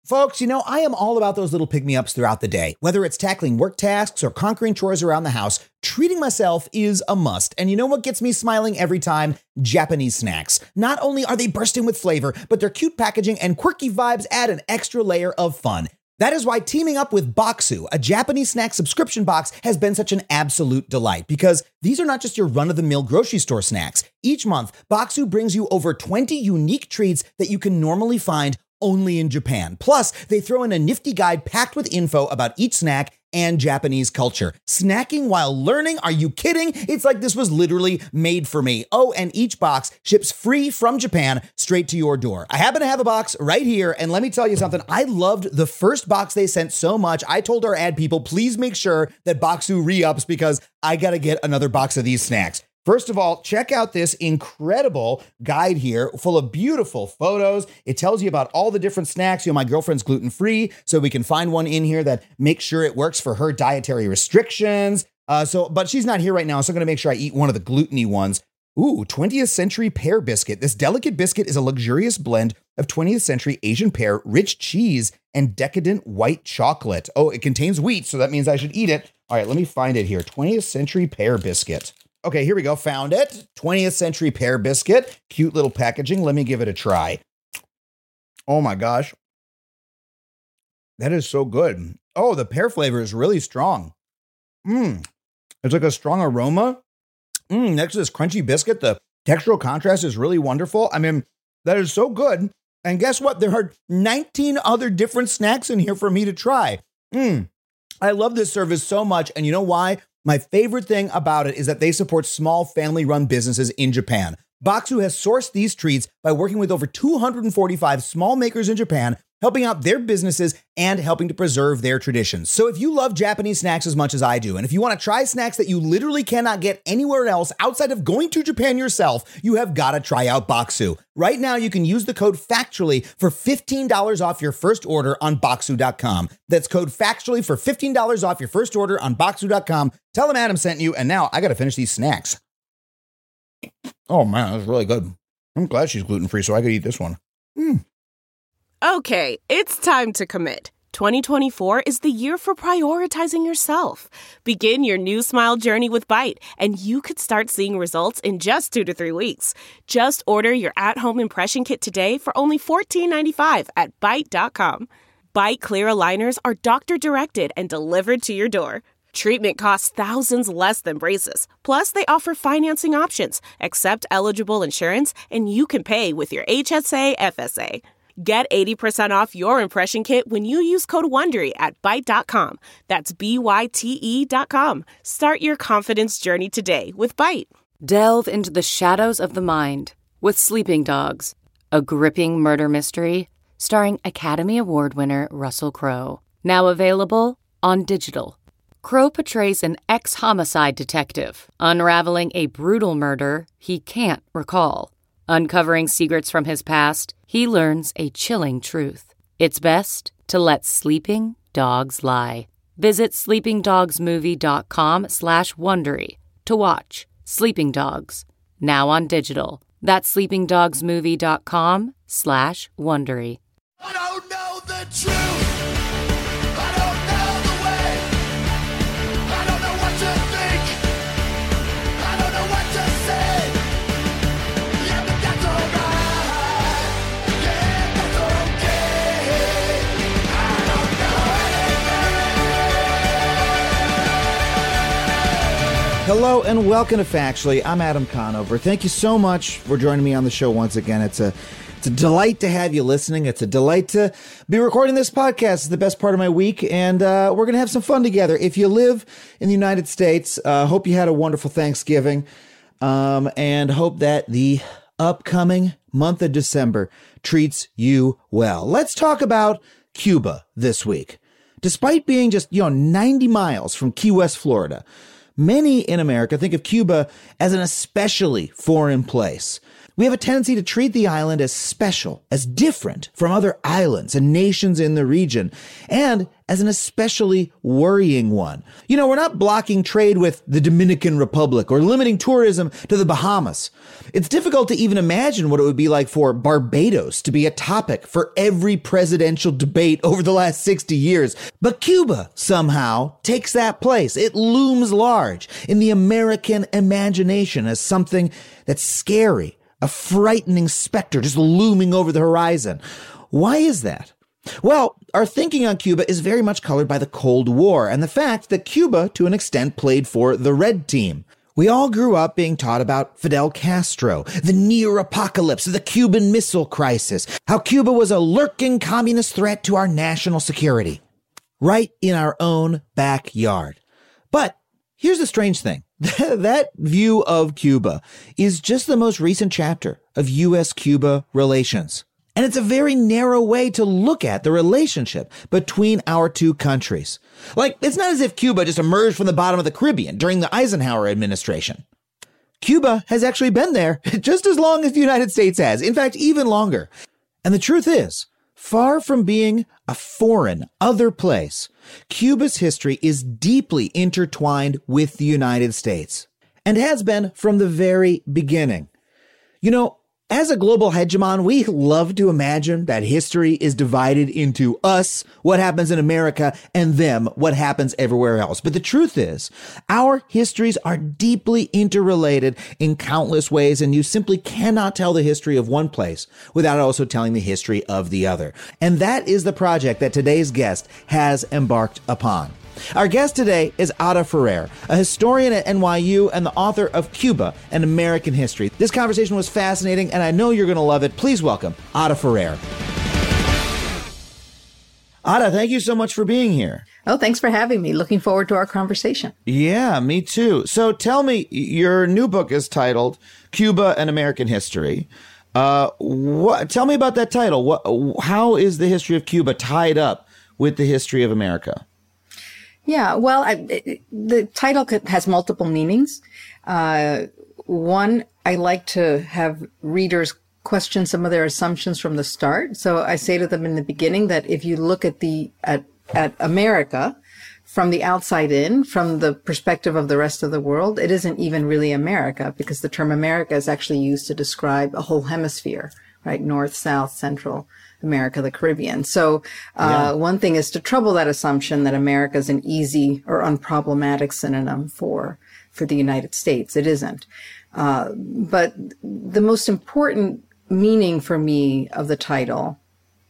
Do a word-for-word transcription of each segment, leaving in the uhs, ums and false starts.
Folks, you know, I am all about those little pick-me-ups throughout the day. Whether it's tackling work tasks or conquering chores around the house, treating myself is a must. And you know what gets me smiling every time? Japanese snacks. Not only are they bursting with flavor, but their cute packaging and quirky vibes add an extra layer of fun. That is why teaming up with Bokksu, a Japanese snack subscription box, has been such an absolute delight, because these are not just your run-of-the-mill grocery store snacks. Each month, Bokksu brings you over twenty unique treats that you can normally find only in Japan. Plus, they throw in a nifty guide packed with info about each snack and Japanese culture. Snacking while learning? Are you kidding? It's like this was literally made for me. Oh, and each box ships free from Japan straight to your door. I happen to have a box right here, and let me tell you something. I loved the first box they sent so much, I told our ad people, please make sure that Bokksu re-ups because I gotta get another box of these snacks. First of all, check out this incredible guide here full of beautiful photos. It tells you about all the different snacks. You know, my girlfriend's gluten-free, so we can find one in here that makes sure it works for her dietary restrictions. Uh, so, but she's not here right now, so I'm going to make sure I eat one of the gluten-y ones. Ooh, twentieth century pear biscuit. This delicate biscuit is a luxurious blend of twentieth century Asian pear, rich cheese, and decadent white chocolate. Oh, it contains wheat, so that means I should eat it. All right, let me find it here. twentieth century pear biscuit. Okay, here we go. Found it. twentieth century pear biscuit. Cute little packaging. Let me give it a try. Oh my gosh. That is so good. Oh, the pear flavor is really strong. Mmm. It's like a strong aroma. Mmm. Next to this crunchy biscuit, the textural contrast is really wonderful. I mean, that is so good. And guess what? There are nineteen other different snacks in here for me to try. Mmm. I love this service so much. And you know why? My favorite thing about it is that they support small family-run businesses in Japan. Bokksu has sourced these treats by working with over two hundred forty-five small makers in Japan, helping out their businesses and helping to preserve their traditions. So if you love Japanese snacks as much as I do, and if you want to try snacks that you literally cannot get anywhere else outside of going to Japan yourself, you have got to try out Bokksu. Right now, you can use the code FACTUALLY for fifteen dollars off your first order on Bokksu dot com. That's code FACTUALLY for fifteen dollars off your first order on Bokksu dot com. Tell them Adam sent you, and now I got to finish these snacks. Oh man, that's really good. I'm glad she's gluten-free so I could eat this one. Mm. Okay, it's time to commit. twenty twenty-four is the year for prioritizing yourself. Begin your new smile journey with Byte, and you could start seeing results in just two to three weeks. Just order your at-home impression kit today for only fourteen ninety-five at byte dot com. Byte clear aligners are doctor-directed and delivered to your door. Treatment costs thousands less than braces. Plus, they offer financing options, accept eligible insurance, and you can pay with your H S A F S A. Get eighty percent off your impression kit when you use code WONDERY at byte dot com. That's B Y T E dot com. Start your confidence journey today with Byte. Delve into the shadows of the mind with Sleeping Dogs, a gripping murder mystery starring Academy Award winner Russell Crowe. Now available on digital. Crowe portrays an ex-homicide detective unraveling a brutal murder he can't recall. Uncovering secrets from his past, he learns a chilling truth. It's best to let sleeping dogs lie. Visit sleeping dogs movie dot com slash Wondery to watch Sleeping Dogs, now on digital. That's sleeping dogs movie dot com slash Wondery. I don't know the truth. I don't know the way. I don't know what to think. I don't know what to say. Yeah, but that's alright. Yeah, that's okay. I don't know anything. Hello and welcome to Factually. I'm Adam Conover. Thank you so much for joining me on the show once again. It's a It's a delight to have you listening. It's a delight to be recording this podcast. It's the best part of my week, and uh, we're going to have some fun together. If you live in the United States, uh, hope you had a wonderful Thanksgiving, um, and hope that the upcoming month of December treats you well. Let's talk about Cuba this week. Despite being just, you know, ninety miles from Key West, Florida, many in America think of Cuba as an especially foreign place. We have a tendency to treat the island as special, as different from other islands and nations in the region, and as an especially worrying one. You know, we're not blocking trade with the Dominican Republic or limiting tourism to the Bahamas. It's difficult to even imagine what it would be like for Barbados to be a topic for every presidential debate over the last sixty years. But Cuba somehow takes that place. It looms large in the American imagination as something that's scary, a frightening specter just looming over the horizon. Why is that? Well, our thinking on Cuba is very much colored by the Cold War and the fact that Cuba, to an extent, played for the red team. We all grew up being taught about Fidel Castro, the near apocalypse of the Cuban Missile Crisis, how Cuba was a lurking communist threat to our national security, right in our own backyard. But here's the strange thing. That view of Cuba is just the most recent chapter of U S Cuba relations. And it's a very narrow way to look at the relationship between our two countries. Like, it's not as if Cuba just emerged from the bottom of the Caribbean during the Eisenhower administration. Cuba has actually been there just as long as the United States has. In fact, even longer. And the truth is, far from being a foreign, other place, Cuba's history is deeply intertwined with the United States, and has been from the very beginning. You know, as a global hegemon, we love to imagine that history is divided into us, what happens in America, and them, what happens everywhere else. But the truth is, our histories are deeply interrelated in countless ways, and you simply cannot tell the history of one place without also telling the history of the other. And that is the project that today's guest has embarked upon. Our guest today is Ada Ferrer, a historian at N Y U and the author of Cuba, An American History. This conversation was fascinating, and I know you're going to love it. Please welcome Ada Ferrer. Ada, thank you so much for being here. Oh, thanks for having me. Looking forward to our conversation. Yeah, me too. So tell me, your new book is titled Cuba, An American History. Uh, what, tell me about that title. What, how is the history of Cuba tied up with the history of America? Yeah, well, I, it, the title has multiple meanings. Uh, one, I like to have readers question some of their assumptions from the start. So I say to them in the beginning that if you look at the at, at America from the outside in, from the perspective of the rest of the world, it isn't even really America, because the term America is actually used to describe a whole hemisphere, right? North, South, Central America, the Caribbean. So uh, yeah. One thing is to trouble that assumption that America is an easy or unproblematic synonym for for the United States. It isn't. Uh, but the most important meaning for me of the title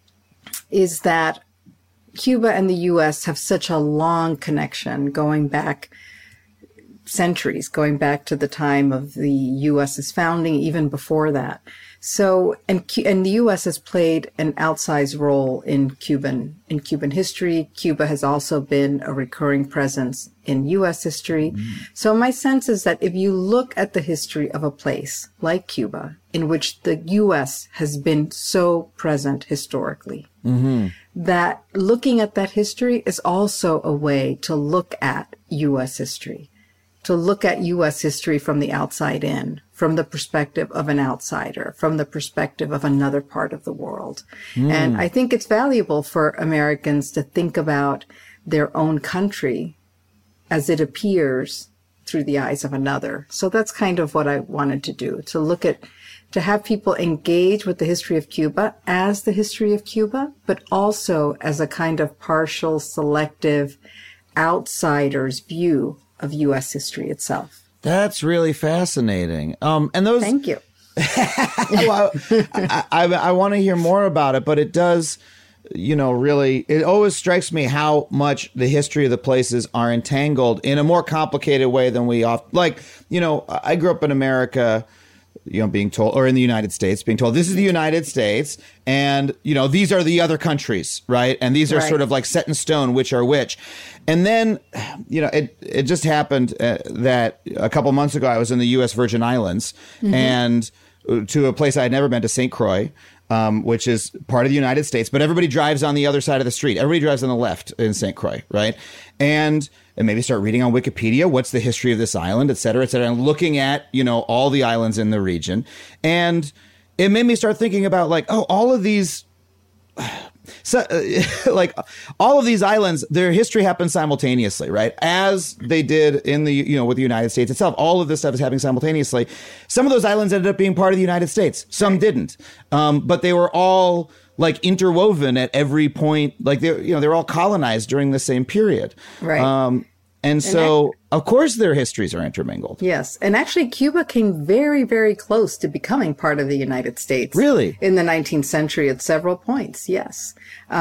is that Cuba and the U S have such a long connection going back centuries, going back to the time of the U S's founding, even before that. So, and, and the U S has played an outsized role in Cuban, in Cuban history. Cuba has also been a recurring presence in U S history. Mm. So my sense is that if you look at the history of a place like Cuba, in which the U S has been so present historically, mm-hmm. that looking at that history is also a way to look at U S history, to look at U S history from the outside in, from the perspective of an outsider, from the perspective of another part of the world. Mm. And I think it's valuable for Americans to think about their own country as it appears through the eyes of another. So that's kind of what I wanted to do, to look at, to have people engage with the history of Cuba as the history of Cuba, but also as a kind of partial, selective, outsider's view of U S history itself. That's really fascinating. Um, and those. Thank you. well, I, I, I want to hear more about it, but it does, you know, really, it always strikes me how much the history of the places are entangled in a more complicated way than we often, like, you know, I grew up in America, you know, being told, or in the United States, being told, this is the United States, and, you know, these are the other countries, right? And these are right. sort of like set in stone, which are which. And then, you know, it it just happened uh, that a couple months ago, I was in the U S Virgin Islands, mm-hmm. and to a place I had never been, to Saint Croix. um, which is part of the United States, but everybody drives on the other side of the street. Everybody drives on the left in Saint Croix, right? And and maybe start reading on Wikipedia, what's the history of this island, et cetera, et cetera, and looking at, you know, all the islands in the region. And it made me start thinking about, like, oh, all of these, so, uh, like, all of these islands, their history happens simultaneously, right? As they did in the, you know, with the United States itself. All of this stuff is happening simultaneously. Some of those islands ended up being part of the United States. Some didn't. Um, but they were all, like, interwoven at every point. Like, they, you know, they were all colonized during the same period. Right. Um, and so, of course, their histories are intermingled. Yes. And actually, Cuba came very, very close to becoming part of the United States. Really? In the nineteenth century at several points, yes.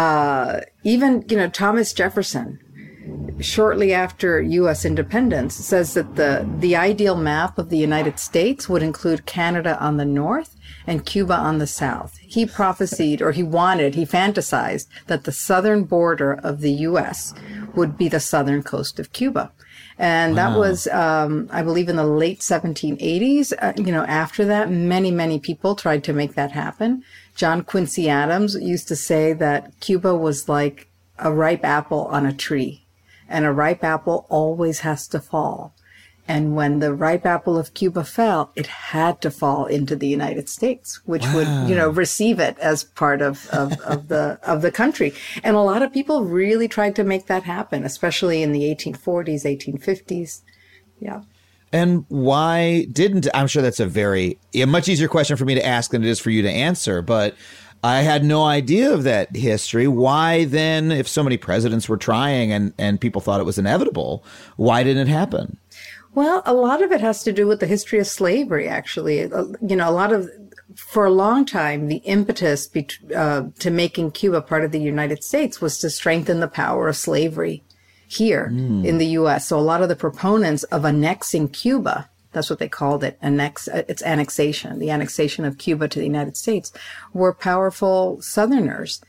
Uh, even, you know, Thomas Jefferson, shortly after U S independence, says that the, the ideal map of the United States would include Canada on the north and Cuba on the south. He prophesied, or he wanted, he fantasized that the southern border of the U S would be the southern coast of Cuba. And wow. that was, um, I believe, in the late seventeen eighties. Uh, you know, after that, many, many people tried to make that happen. John Quincy Adams used to say that Cuba was like a ripe apple on a tree, and a ripe apple always has to fall. And when the ripe apple of Cuba fell, it had to fall into the United States, which wow. would, you know, receive it as part of, of, of the of the country. And a lot of people really tried to make that happen, especially in the eighteen forties, eighteen fifties. Yeah. And why didn't, I'm sure that's a very, a much easier question for me to ask than it is for you to answer, but I had no idea of that history. Why then, if so many presidents were trying and, and people thought it was inevitable, why didn't it happen? Well, a lot of it has to do with the history of slavery, actually. You know, a lot of, for a long time, the impetus be, uh, to making Cuba part of the United States was to strengthen the power of slavery here mm. in the U S. So a lot of the proponents of annexing Cuba, that's what they called it, annex, it's annexation, the annexation of Cuba to the United States, were powerful Southerners.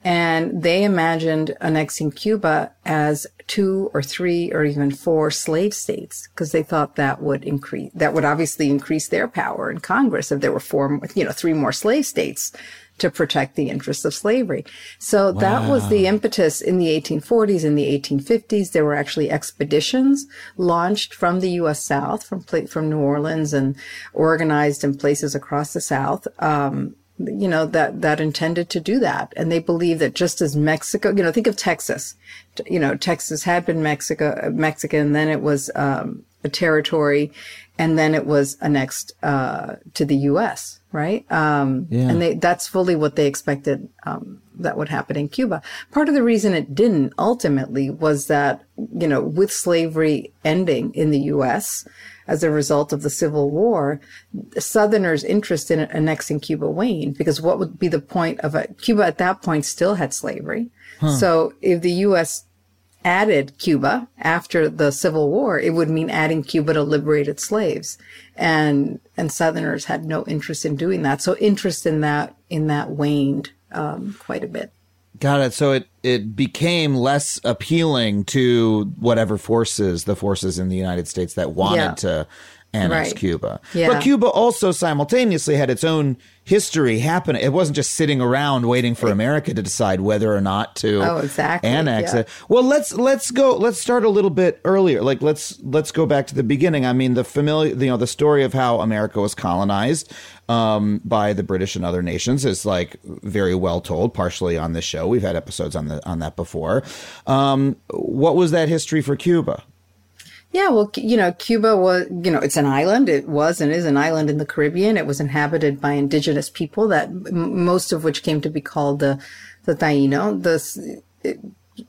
And they imagined annexing Cuba as two or three or even four slave states, because they thought that would increase, that would obviously increase their power in Congress if there were four, you know, three more slave states to protect the interests of slavery. So wow. that was the impetus in the eighteen forties. In the eighteen fifties, there were actually expeditions launched from the U S South, from from New Orleans, and organized in places across the South. Um, you know, that, that intended to do that. And they believe that just as Mexico, you know, think of Texas, you know, Texas had been Mexico, Mexican, then it was, um, a territory, and then it was annexed, uh, to the U S, right? Um, yeah. and they, that's fully what they expected, um, that would happen in Cuba. Part of the reason it didn't ultimately was that, you know, with slavery ending in the U S, as a result of the Civil War, Southerners' interest in annexing Cuba waned, because what would be the point of a, Cuba at that point still had slavery. Huh. So if the U S added Cuba after the Civil War, it would mean adding Cuba to liberated slaves. And, and Southerners had no interest in doing that. So interest in that, in that waned, um, quite a bit. Got it. So it, it became less appealing to whatever forces, the forces in the United States that wanted yeah. to annex right. Cuba. Yeah. But Cuba also simultaneously had its own history happening. It wasn't just sitting around waiting for America to decide whether or not to oh, exactly. annex yeah. it. Well, let's let's go. Let's start a little bit earlier. Like let's let's go back to the beginning. I mean, the familiar, you know, the story of how America was colonized um, by the British and other nations is like very well told. Partially on this show, we've had episodes on the on that before. Um, what was that history for Cuba? Yeah, well, you know, Cuba was, you know, it's an island. It was and is an island in the Caribbean. It was inhabited by indigenous people, that m- most of which came to be called the, the Taino. The, it,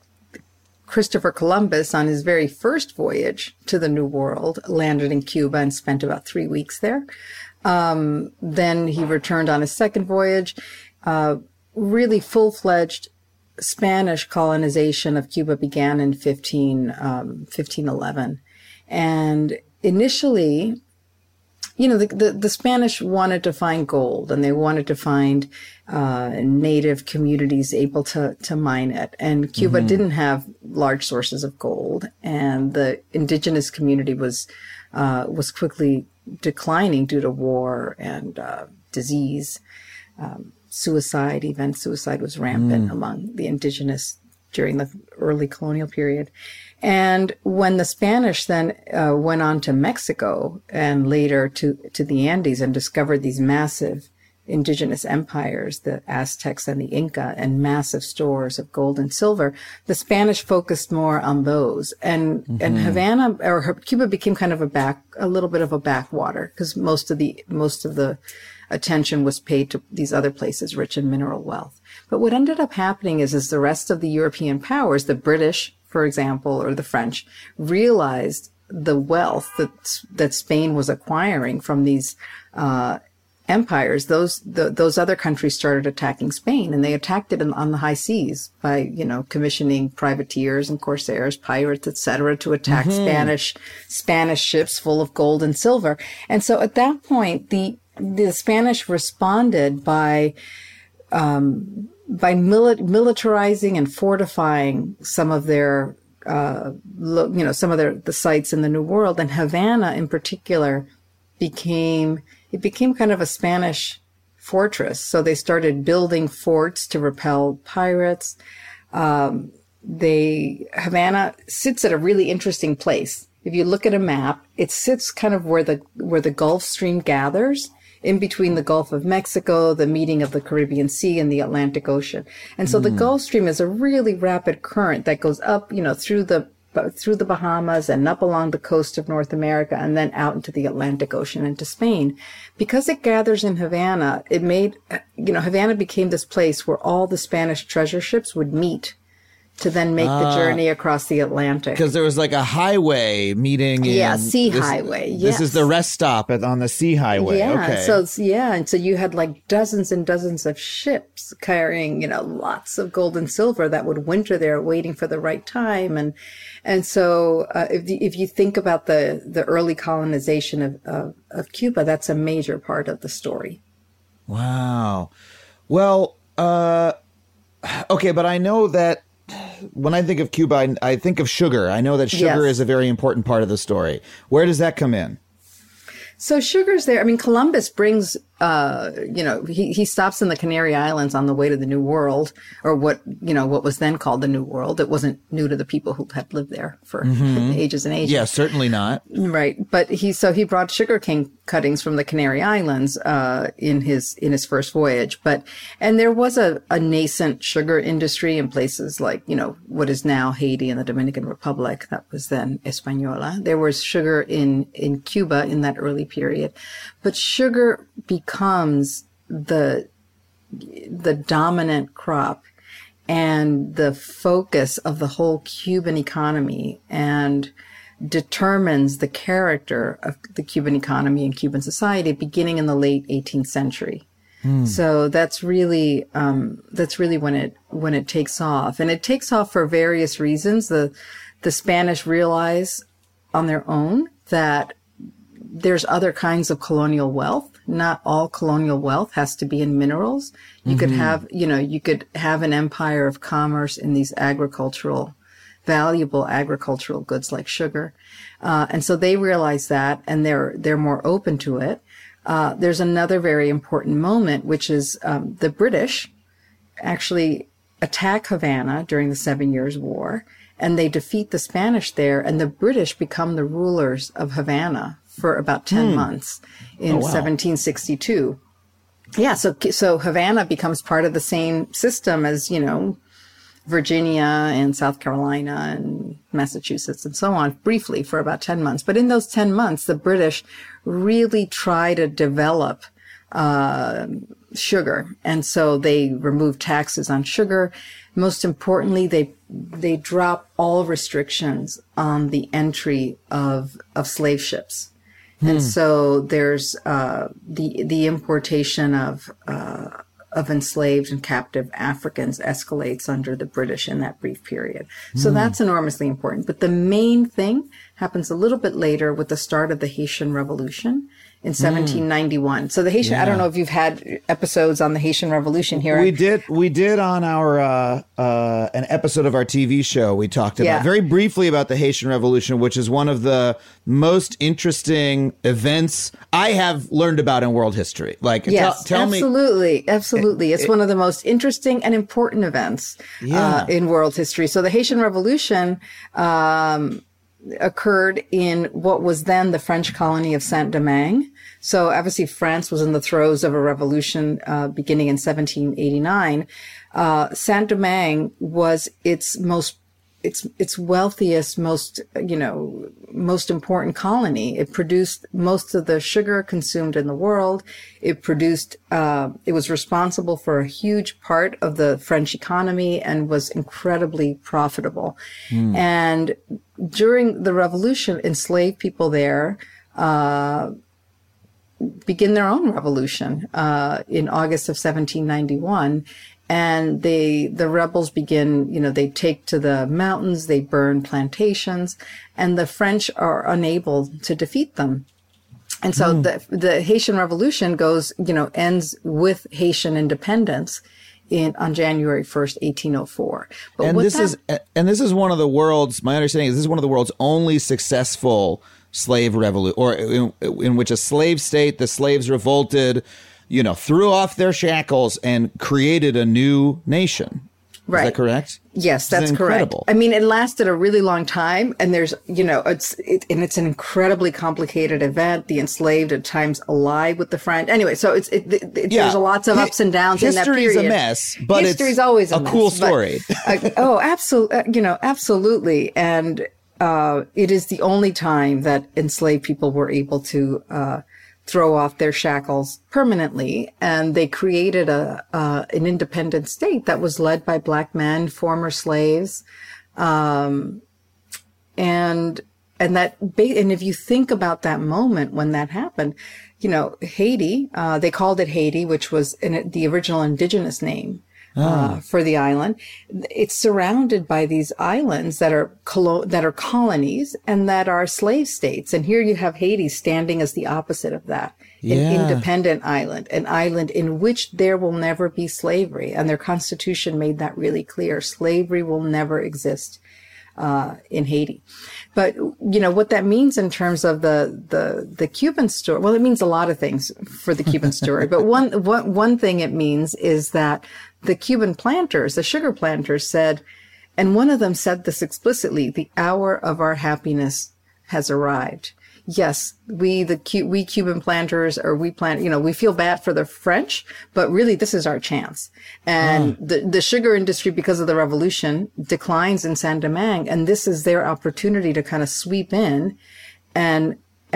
Christopher Columbus, on his very first voyage to the New World, landed in Cuba and spent about three weeks there. Um, then he returned on his second voyage, uh, really full-fledged Spanish colonization of Cuba began in fifteen, um, fifteen eleven. And initially, you know, the, the, the Spanish wanted to find gold, and they wanted to find uh, native communities able to, to mine it. And Cuba mm-hmm. didn't have large sources of gold, and the indigenous community was uh, was quickly declining due to war and uh, disease. Um, suicide, event suicide was rampant mm. among the indigenous during the early colonial period. And when the Spanish then uh, went on to Mexico and later to, to the Andes and discovered these massive indigenous empires, the Aztecs and the Inca, and massive stores of gold and silver, the Spanish focused more on those. And, mm-hmm. and Havana or Cuba became kind of a back, a little bit of a backwater because most of the, most of the attention was paid to these other places rich in mineral wealth. But what ended up happening is, is the rest of the European powers, the British, for example, or the French, realized the wealth that, that Spain was acquiring from these, uh, empires. Those the, those other countries started attacking Spain, and they attacked it in, on the high seas by, you know, commissioning privateers and corsairs, pirates, et cetera, to attack mm-hmm. Spanish Spanish ships full of gold and silver. And so at that point, the the Spanish responded by um, by mili- militarizing and fortifying some of their uh, lo- you know some of their the sites in the New World, and Havana in particular became It became kind of a Spanish fortress. So they started building forts to repel pirates. Um, they, Havana sits at a really interesting place. If you look at a map, it sits kind of where the, where the Gulf Stream gathers, in between the Gulf of Mexico, the meeting of the Caribbean Sea and the Atlantic Ocean. And so mm. the Gulf Stream is a really rapid current that goes up, you know, through the through the Bahamas and up along the coast of North America and then out into the Atlantic Ocean into Spain. Because it gathers in Havana, it made, you know, Havana became this place where all the Spanish treasure ships would meet to then make ah, the journey across the Atlantic. Because there was like a highway meeting. In yeah, sea this, highway. Yes. This is the rest stop at, on the sea highway. Yeah, okay. so yeah, and so you had like dozens and dozens of ships carrying, you know, lots of gold and silver that would winter there, waiting for the right time. And and so uh, if you, if you think about the the early colonization of, of of Cuba, that's a major part of the story. Wow. Well, uh, okay, but I know that. When I think of Cuba, I, I think of sugar. I know that sugar yes. is a very important part of the story. Where does that come in? So sugar's there. I mean, Columbus brings, uh, you know, he, he stops in the Canary Islands on the way to the New World, or what, you know, what was then called the New World. It wasn't new to the people who had lived there for mm-hmm. ages and ages. Yeah, certainly not. Right. But he, so he brought sugarcane cuttings from the Canary Islands, uh, in his, in his first voyage. But, and there was a, a nascent sugar industry in places like, you know, what is now Haiti and the Dominican Republic. That was then Española. There was sugar in, in Cuba in that early period. But sugar becomes the, the dominant crop and the focus of the whole Cuban economy, and determines the character of the Cuban economy and Cuban society beginning in the late eighteenth century. Mm. So that's really, um, that's really when it, when it takes off. And it takes off for various reasons. The, the Spanish realize on their own that there's other kinds of colonial wealth. Not all colonial wealth has to be in minerals. You mm-hmm. could have, you know, you could have an empire of commerce in these agricultural valuable agricultural goods like sugar. Uh, and so they realize that, and they're, they're more open to it. Uh, there's another very important moment, which is, um, the British actually attack Havana during the Seven Years' War, and they defeat the Spanish there, and the British become the rulers of Havana for about ten hmm. months in oh, wow. seventeen sixty-two. Yeah. So, so Havana becomes part of the same system as, you know, Virginia and South Carolina and Massachusetts and so on, briefly for about ten months. But in those ten months, the British really try to develop uh sugar. And so they remove taxes on sugar. Most importantly, they they drop all restrictions on the entry of of slave ships. Hmm. And so there's uh the the importation of uh of enslaved and captive Africans escalates under the British in that brief period. So mm. that's enormously important. But the main thing happens a little bit later with the start of the Haitian Revolution in seventeen ninety-one. Mm. So the Haitian, yeah. I don't know if you've had episodes on the Haitian Revolution here. We did. We did on our, uh, uh, an episode of our T V show. We talked about yeah. very briefly about the Haitian Revolution, which is one of the most interesting events I have learned about in world history. Like, yes, tell, tell absolutely, me. Absolutely. It's it, one of the most interesting and important events yeah. uh, in world history. So the Haitian Revolution, um, occurred in what was then the French colony of Saint-Domingue. So obviously France was in the throes of a revolution uh, beginning in seventeen eighty-nine. Uh, Saint-Domingue was its most its its wealthiest, most, you know, most important colony. It produced most of the sugar consumed in the world. It produced, uh, it was responsible for a huge part of the French economy and was incredibly profitable. Mm. And during the revolution, enslaved people there, uh, begin their own revolution, uh, in August of seventeen ninety-one. And they, the rebels begin, you know, they take to the mountains, they burn plantations, and the French are unable to defeat them. And so mm. the, the Haitian Revolution goes, you know, ends with Haitian independence in, on January first, eighteen oh four. But and this that, is, and this is one of the world's, my understanding is this is one of the world's only successful slave revolution, or in, in which a slave state, the slaves revolted, you know, threw off their shackles and created a new nation. Right. Is that correct? Yes, that's correct. I mean, it lasted a really long time, and there's, you know, it's it, and it's an incredibly complicated event. The enslaved at times allied with the French. Anyway, so it's it, it, it yeah. there's lots of ups and downs in that period. History's a mess, but History's it's always a, a mess, cool story. But, uh, oh, absolutely, uh, you know, absolutely, and uh, it is the only time that enslaved people were able to uh, throw off their shackles permanently, and they created a uh, an independent state that was led by black men, former slaves, um, and and that and if you think about that moment when that happened, you know, Haiti, uh, they called it Haiti, which was in the original indigenous name. Uh, oh. for the island. It's surrounded by these islands that are colo- that are colonies and that are slave states. And here you have Haiti standing as the opposite of that, yeah. an independent island, an island in which there will never be slavery. And their constitution made that really clear. Slavery will never exist uh, in Haiti. But, you know, what that means in terms of the, the, the Cuban story, well, it means a lot of things for the Cuban story. But one, one, one thing it means is that the Cuban planters, the sugar planters said, and one of them said this explicitly, the hour of our happiness has arrived. Yes, we, the we Cuban planters, or we plant, you know, we feel bad for the French, but really this is our chance. And mm. the, the sugar industry, because of the revolution, declines in Saint-Domingue, and this is their opportunity to kind of sweep in and,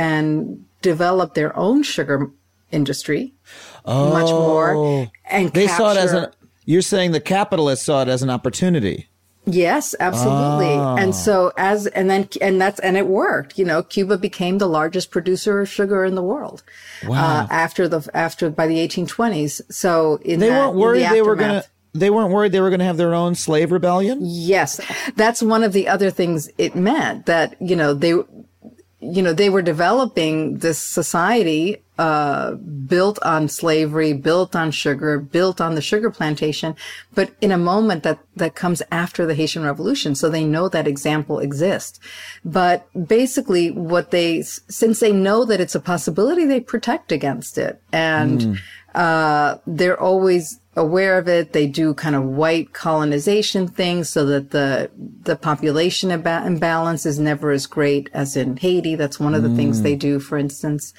and develop their own sugar industry oh, much more. And they capture, saw it as an, you're saying the capitalists saw it as an opportunity. Yes, absolutely. Oh. And so as, and then, and that's, and it worked, you know, Cuba became the largest producer of sugar in the world. Wow. Uh, after the, after, by the eighteen twenties. So in they that, weren't worried the they were going to, they weren't worried they were going to have their own slave rebellion? Yes. That's one of the other things it meant, that, you know, they, you know, they were developing this society, uh, built on slavery, built on sugar, built on the sugar plantation, but in a moment that, that comes after the Haitian Revolution. So they know that example exists. But basically what they, since they know that it's a possibility, they protect against it. And, mm. uh, they're always aware of it. They do kind of white colonization things so that the the population imba- imbalance is never as great as in Haiti. That's one of the mm. things they do, for instance.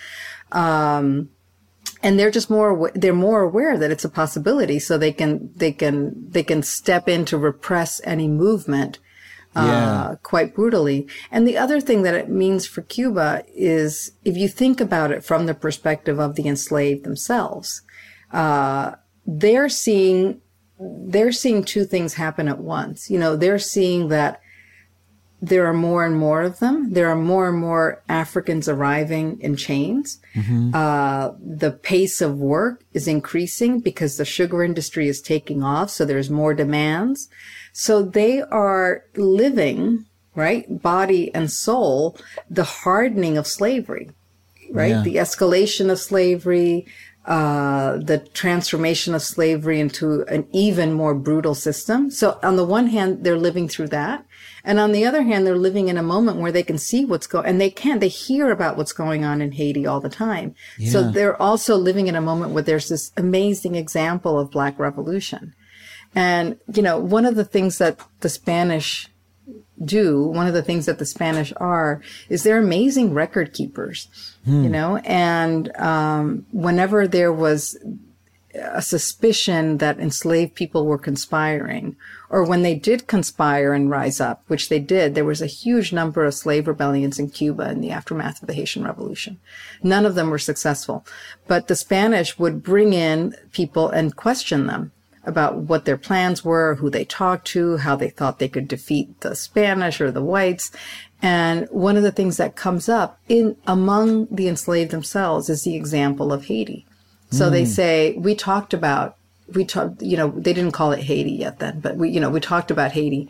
Um, and they're just more they're more aware that it's a possibility, so they can they can they can step in to repress any movement uh, yeah. quite brutally. And the other thing that it means for Cuba is, if you think about it from the perspective of the enslaved themselves, uh, they're seeing, they're seeing two things happen at once. You know, they're seeing that there are more and more of them. There are more and more Africans arriving in chains. Mm-hmm. Uh, the pace of work is increasing because the sugar industry is taking off. So there's more demands. So they are living, right, body and soul, the hardening of slavery. right? Yeah. The escalation of slavery, uh, the transformation of slavery into an even more brutal system. So on the one hand, they're living through that. And on the other hand, they're living in a moment where they can see what's going, and they can, they hear about what's going on in Haiti all the time. Yeah. So they're also living in a moment where there's this amazing example of Black revolution. And, you know, one of the things that the Spanish do, one of the things that the Spanish are, is they're amazing record keepers, hmm. you know, and um, whenever there was a suspicion that enslaved people were conspiring, or when they did conspire and rise up, which they did, there was a huge number of slave rebellions in Cuba in the aftermath of the Haitian Revolution. None of them were successful, but the Spanish would bring in people and question them about what their plans were, who they talked to, how they thought they could defeat the Spanish or the whites. And one of the things that comes up in among the enslaved themselves is the example of Haiti. So mm. they say, we talked about, we talked, you know, they didn't call it Haiti yet then, but we, you know, we talked about Haiti,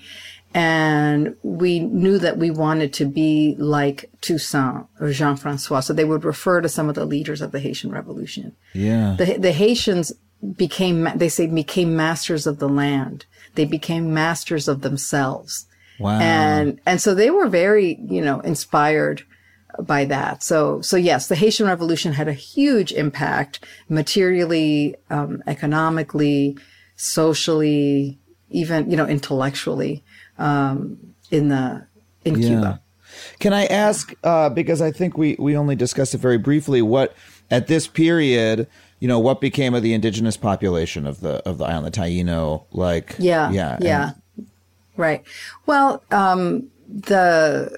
and we knew that we wanted to be like Toussaint or Jean-Francois. So they would refer to some of the leaders of the Haitian Revolution. Yeah. The, the Haitians became, they say, became masters of the land. They became masters of themselves. Wow. And, and so they were very, you know, inspired by that. So, so yes, the Haitian Revolution had a huge impact materially, um, economically, socially, even, you know, intellectually, um, in the, in yeah. Cuba. Can I ask, uh, because I think we, we only discussed it very briefly, what, at this period, you know, what became of the indigenous population of the, of the island, the Taino, like, yeah, yeah, yeah, and, right. Well, um, the,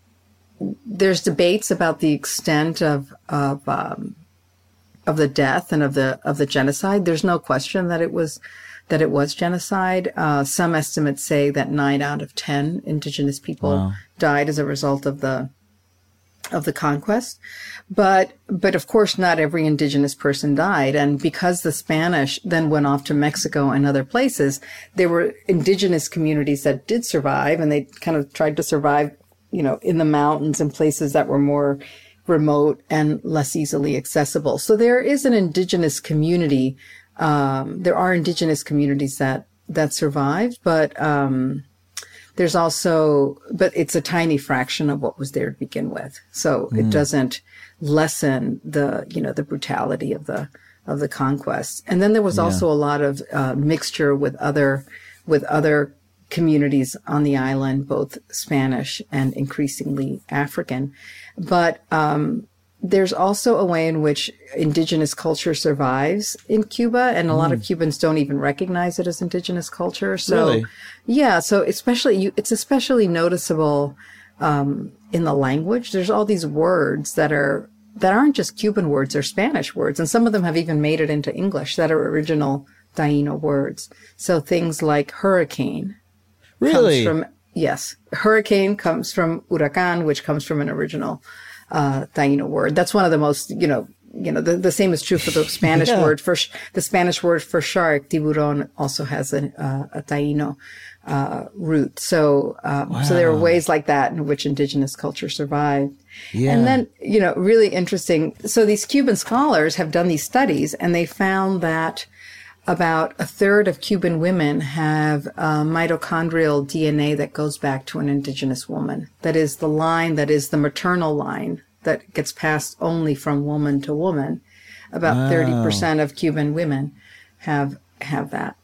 there's debates about the extent of, of, um, of the death and of the, of the genocide. There's no question that it was, that it was genocide. Uh, some estimates say that nine out of ten indigenous people wow. died as a result of the, of the conquest. But, but of course, not every indigenous person died. And because the Spanish then went off to Mexico and other places, there were indigenous communities that did survive, and they kind of tried to survive, you know, in the mountains and places that were more remote and less easily accessible. So there is an indigenous community. Um, there are indigenous communities that, that survived, but, um, there's also, but it's a tiny fraction of what was there to begin with. So mm. it doesn't lessen the, you know, the brutality of the, of the conquest. And then there was yeah. also a lot of, uh, mixture with other, with other communities on the island, both Spanish and increasingly African. But, um, there's also a way in which indigenous culture survives in Cuba, and a mm. lot of Cubans don't even recognize it as indigenous culture. So, really? yeah, so especially you, it's especially noticeable um, in the language. There's all these words that are that aren't just Cuban words; they're Spanish words, and some of them have even made it into English that are original Taino words. So things like hurricane, really, comes from yes, hurricane comes from huracán, which comes from an original Uh, Taino word. That's one of the most, you know, you know, the, the same is true for the Spanish yeah. word for, sh- the Spanish word for shark, tiburón, also has a, uh, a Taino, uh, root. So, um, wow. so there are ways like that in which indigenous culture survived. Yeah. And then, you know, really interesting. So these Cuban scholars have done these studies, and they found that about a third of Cuban women have uh, mitochondrial D N A that goes back to an indigenous woman. That is the line, that is the maternal line that gets passed only from woman to woman. About wow. thirty percent of Cuban women have have that.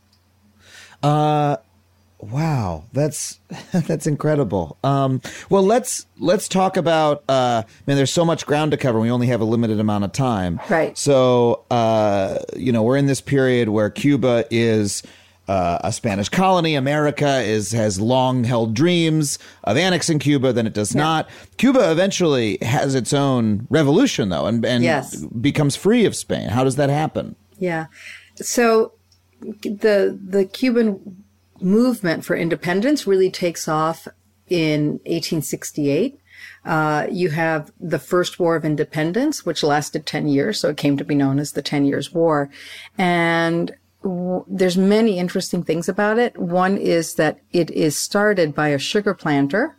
Uh, wow, that's that's incredible. Um, well, let's let's talk about. Uh, man, there's so much ground to cover. We only have a limited amount of time. Right. So, uh, you know, we're in this period where Cuba is uh, a Spanish colony. America is has long held dreams of annexing Cuba. Then it does yeah. not. Cuba eventually has its own revolution, though, and and yes. becomes free of Spain. How does that happen? Yeah. So the the Cuban movement for independence really takes off in eighteen sixty-eight. Uh, you have the First War of Independence, which lasted ten years, so it came to be known as the Ten Years' War. And w- there's many interesting things about it. One is that it is started by a sugar planter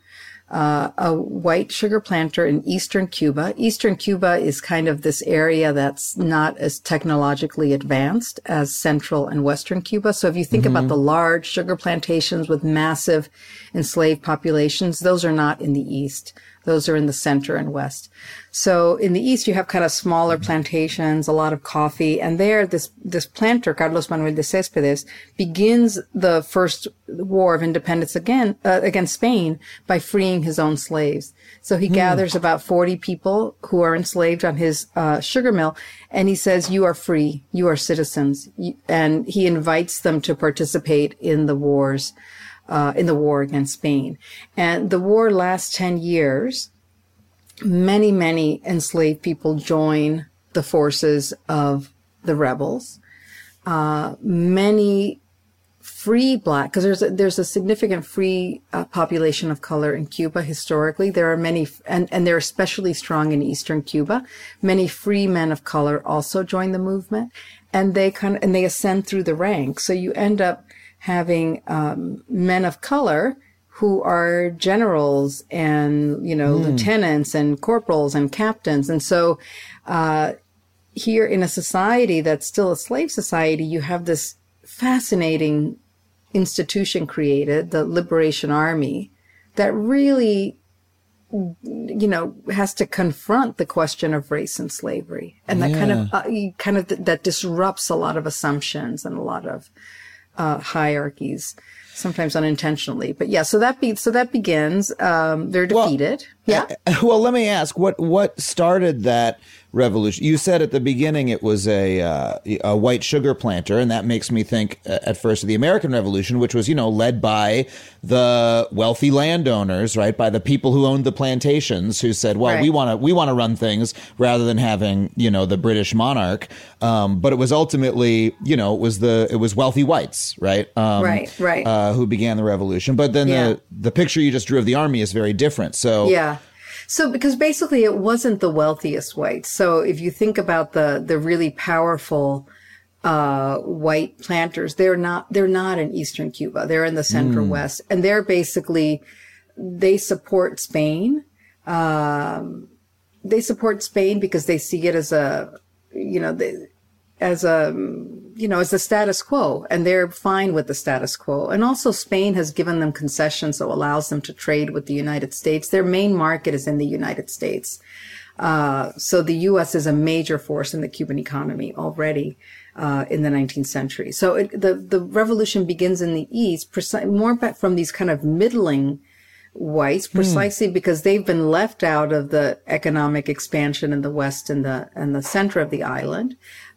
uh, a white sugar planter in eastern Cuba. Eastern Cuba is kind of this area that's not as technologically advanced as central and western Cuba. So if you think mm-hmm. about the large sugar plantations with massive enslaved populations, those are not in the east. Those are in the center and west. So in the east, you have kind of smaller plantations, a lot of coffee. And there, this, this planter, Carlos Manuel de Céspedes, begins the first war of independence again, uh, against Spain by freeing his own slaves. So he mm. gathers about forty people who are enslaved on his, uh, sugar mill. And he says, you are free. You are citizens. And he invites them to participate in the wars. Uh, in the war against Spain. And the war lasts ten years. Many, many enslaved people join the forces of the rebels. Uh, many free black, because there's a, there's a significant free uh, population of color in Cuba historically. There are many, and, and they're especially strong in eastern Cuba. Many free men of color also join the movement, and they kind of, and they ascend through the ranks. So you end up having um, men of color who are generals and, you know, mm. lieutenants and corporals and captains. And so uh, here in a society that's still a slave society, you have this fascinating institution created, the Liberation Army, that really, you know, has to confront the question of race and slavery. And that yeah. kind of, uh, kind of th- that disrupts a lot of assumptions and a lot of Uh, hierarchies, sometimes unintentionally. But yeah, so that be, so that begins. Um, they're defeated. Well, yeah. Well, let me ask, what what started that revolution? You said at the beginning it was a uh, a white sugar planter, and that makes me think uh, at first of the American Revolution, which was, you know, led by the wealthy landowners, right, by the people who owned the plantations, who said, well, right. we want to we want to run things rather than having, you know, the British monarch. Um, but it was ultimately, you know, it was the it was wealthy whites, right, um, right, right, uh, who began the revolution. But then yeah. the the picture you just drew of the army is very different. So yeah. So, because basically it wasn't the wealthiest whites. So if you think about the, the really powerful, uh, white planters, they're not, they're not in Eastern Cuba. They're in the Central mm. West. And they're basically, they support Spain. Um, they support Spain because they see it as a, you know, they, as a, you know, as the status quo, and they're fine with the status quo. And also Spain has given them concessions that allows them to trade with the United States. Their main market is in the United States. Uh, so the U S is a major force in the Cuban economy already, uh, in the nineteenth century. So it, the, the revolution begins in the East, preci- more from these kind of middling whites, precisely mm. because they've been left out of the economic expansion in the West and the, and the center of the island.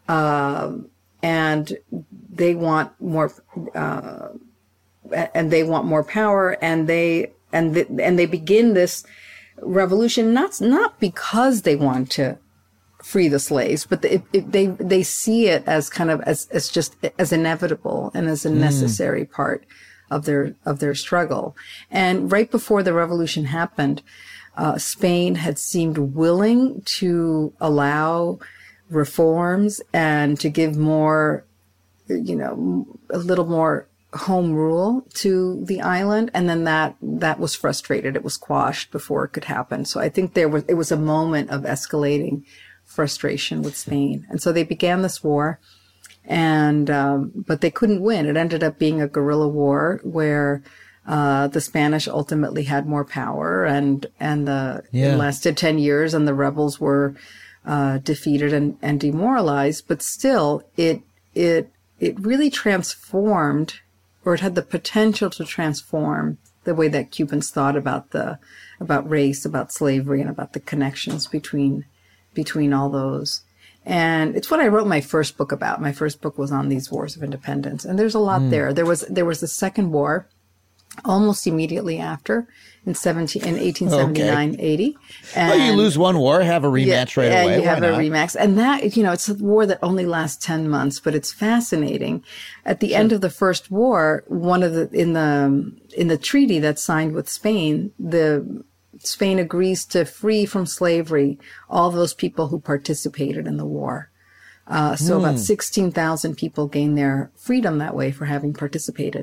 Um, and they want more, uh, and they want more power, and they, and, the, and they begin this revolution, not, not because they want to free the slaves, but they, it, they, they see it as kind of, as, as just, as inevitable and as a necessary mm. part of their, of their struggle. And right before the revolution happened, uh, Spain had seemed willing to allow reforms and to give more, you know, a little more home rule to the island. And then that, that was frustrated. It was quashed before it could happen. So I think there was, it was a moment of escalating frustration with Spain. And so they began this war, and, um, but they couldn't win. It ended up being a guerrilla war where, uh, the Spanish ultimately had more power, and, and the, yeah. it lasted ten years, and the rebels were, Uh, defeated and, and demoralized, but still it, it, it really transformed, or it had the potential to transform the way that Cubans thought about the, about race, about slavery, and about the connections between, between all those. And it's what I wrote my first book about. My first book was on these wars of independence, and there's a lot mm. there. There was, there was the second war almost immediately after, in seventeen, in eighteen seventy-nine, okay. eighty. And well, you lose one war, have a rematch yeah, right yeah, away. you have Why a not? rematch. And that, you know, it's a war that only lasts ten months, but it's fascinating. At the sure. end of the first war, one of the, in the, in the treaty that's signed with Spain, the, Spain agrees to free from slavery all those people who participated in the war. Uh, so mm. about sixteen thousand people gain their freedom that way for having participated.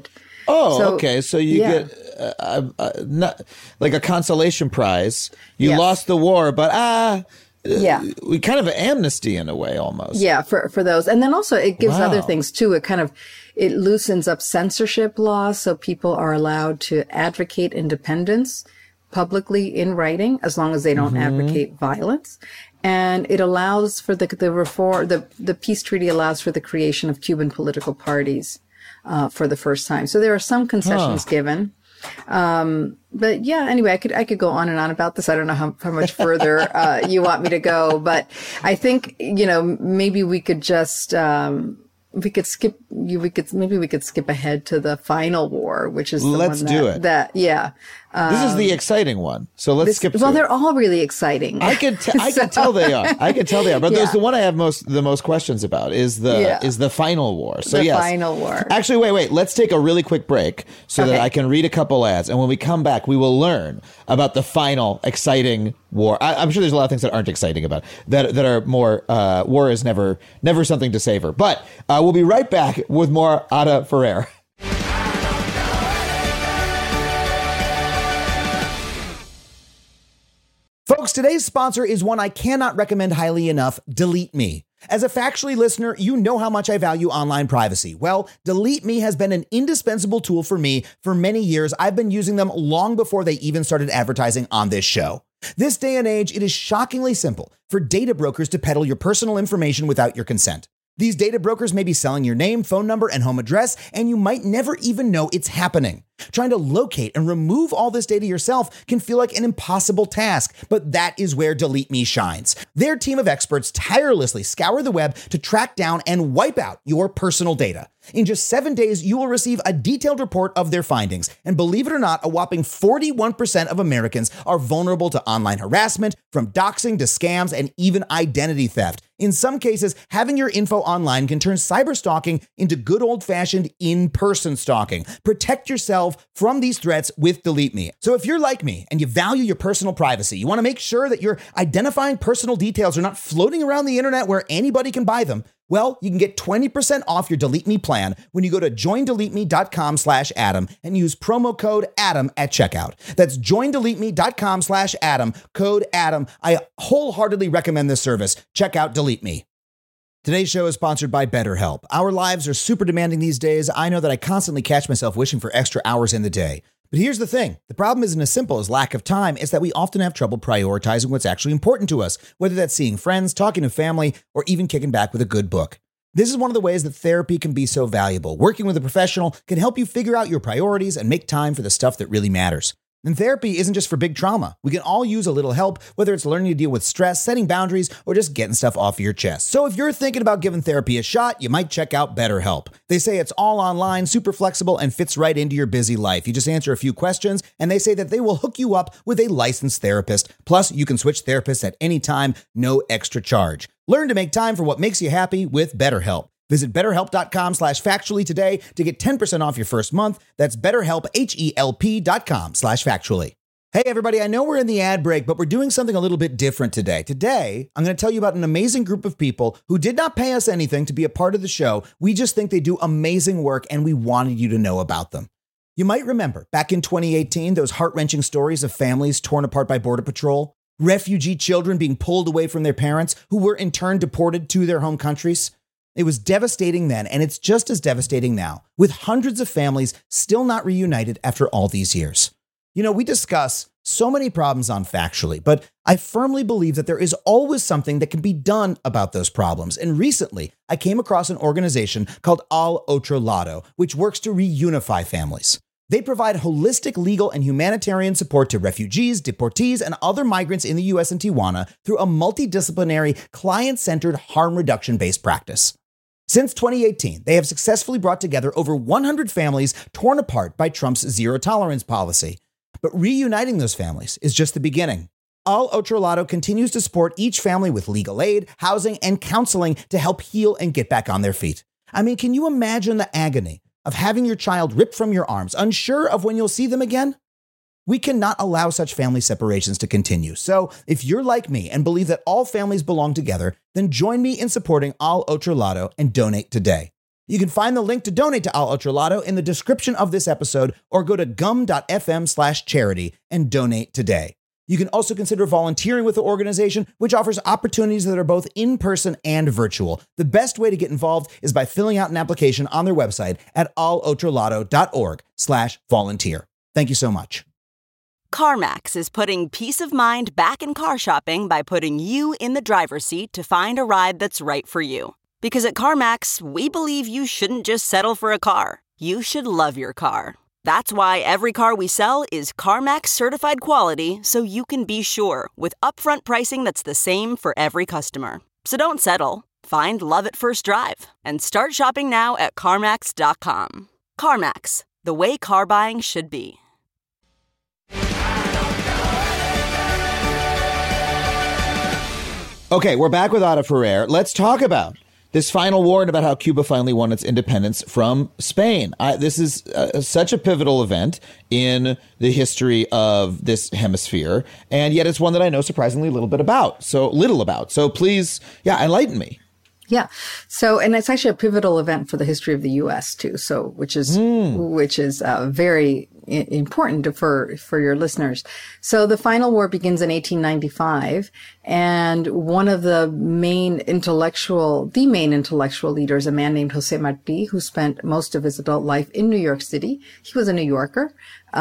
Oh, So- okay. So you yeah. get uh, uh, uh, not, like a consolation prize. You Yes. lost the war, but ah, Yeah. we kind of an amnesty in a way, almost. Yeah, for, for those. And then also it gives Wow. other things too. It kind of, it loosens up censorship laws. So people are allowed to advocate independence publicly in writing as long as they don't Mm-hmm. advocate violence. And it allows for the, the reform, the, the peace treaty allows for the creation of Cuban political parties, uh, for the first time. So there are some concessions given. Um, but yeah, anyway, I could, I could go on and on about this. I don't know how, how much further, uh, you want me to go, but I think, you know, maybe we could just, um, we could skip you, we could, maybe we could skip ahead to the final war, which is the Let's one that, do it. that, yeah. This is the exciting one. So let's This- skip to well, it. they're all really exciting. I could t- I could tell they are. I could tell they are. But Yeah. there's the one I have most the most questions about is the Yeah. is the final war. So The yes. final war. Actually, wait, wait. Let's take a really quick break so that Okay. I can read a couple ads, and when we come back, we will learn about the final exciting war. I, I'm sure there's a lot of things that aren't exciting about it, that that are more. Uh, war is never never something to savor. But uh, we'll be right back with more Ada Ferrer. Folks, today's sponsor is one I cannot recommend highly enough, Delete Me. As a Factually listener, you know how much I value online privacy. Well, Delete Me has been an indispensable tool for me for many years. I've been using them long before they even started advertising on this show. This day and age, it is shockingly simple for data brokers to peddle your personal information without your consent. These data brokers may be selling your name, phone number, and home address, and you might never even know it's happening. Trying to locate and remove all this data yourself can feel like an impossible task, but that is where Delete Me shines. Their team of experts tirelessly scour the web to track down and wipe out your personal data. In just seven days, you will receive a detailed report of their findings. And believe it or not, a whopping forty-one percent of Americans are vulnerable to online harassment, from doxing to scams and even identity theft. In some cases, having your info online can turn cyber stalking into good old-fashioned in-person stalking. Protect yourself from these threats with Delete Me. So if you're like me and you value your personal privacy, you want to make sure that your identifying personal details are not floating around the internet where anybody can buy them, well, you can get twenty percent off your Delete Me plan when you go to joindeleteme.com slash Adam and use promo code Adam at checkout. That's joindeleteme.com slash Adam, code Adam. I wholeheartedly recommend this service. Check out Delete Me. Today's show is sponsored by BetterHelp. Our lives are super demanding these days. I know that I constantly catch myself wishing for extra hours in the day. But here's the thing. The problem isn't as simple as lack of time. It's that we often have trouble prioritizing what's actually important to us, whether that's seeing friends, talking to family, or even kicking back with a good book. This is one of the ways that therapy can be so valuable. Working with a professional can help you figure out your priorities and make time for the stuff that really matters. And therapy isn't just for big trauma. We can all use a little help, whether it's learning to deal with stress, setting boundaries, or just getting stuff off your chest. So if you're thinking about giving therapy a shot, you might check out BetterHelp. They say it's all online, super flexible, and fits right into your busy life. You just answer a few questions, and they say that they will hook you up with a licensed therapist. Plus, you can switch therapists at any time, no extra charge. Learn to make time for what makes you happy with BetterHelp. Visit betterhelp.com slash factually today to get ten percent off your first month. That's betterhelp, H-E-L-P dot com slash factually. Hey, everybody, I know we're in the ad break, but we're doing something a little bit different today. Today, I'm going to tell you about an amazing group of people who did not pay us anything to be a part of the show. We just think they do amazing work, and we wanted you to know about them. You might remember back in twenty eighteen, those heart-wrenching stories of families torn apart by Border Patrol, refugee children being pulled away from their parents who were in turn deported to their home countries. It was devastating then, and it's just as devastating now, with hundreds of families still not reunited after all these years. You know, we discuss so many problems on Factually, but I firmly believe that there is always something that can be done about those problems. And recently, I came across an organization called Al Otro Lado, which works to reunify families. They provide holistic legal and humanitarian support to refugees, deportees, and other migrants in the U S and Tijuana through a multidisciplinary, client-centered, harm reduction-based practice. Since twenty eighteen, they have successfully brought together over one hundred families torn apart by Trump's zero-tolerance policy. But reuniting those families is just the beginning. Al Otro Lado continues to support each family with legal aid, housing, and counseling to help heal and get back on their feet. I mean, can you imagine the agony of having your child ripped from your arms, unsure of when you'll see them again? We cannot allow such family separations to continue. So if you're like me and believe that all families belong together, then join me in supporting Al Otro Lado and donate today. You can find the link to donate to Al Otro Lado in the description of this episode, or go to gum.fm slash charity and donate today. You can also consider volunteering with the organization, which offers opportunities that are both in-person and virtual. The best way to get involved is by filling out an application on their website at alotrolado.org slash volunteer. Thank you so much. CarMax is putting peace of mind back in car shopping by putting you in the driver's seat to find a ride that's right for you. Because at CarMax, we believe you shouldn't just settle for a car. You should love your car. That's why every car we sell is CarMax certified quality, so you can be sure with upfront pricing that's the same for every customer. So don't settle. Find love at first drive and start shopping now at CarMax dot com. CarMax, the way car buying should be. Okay, we're back with Ada Ferrer. Let's talk about this final war and about how Cuba finally won its independence from Spain. I, this is uh, such a pivotal event in the history of this hemisphere, and yet it's one that I know surprisingly little bit about. So little about. So please, yeah, enlighten me. Yeah. So, and it's actually a pivotal event for the history of the U S too. So, which is, mm. which is uh, very I- important for, for your listeners. So the final war begins in eighteen ninety-five. And one of the main intellectual, the main intellectual leaders, a man named Jose Marti, who spent most of his adult life in New York City. He was a New Yorker.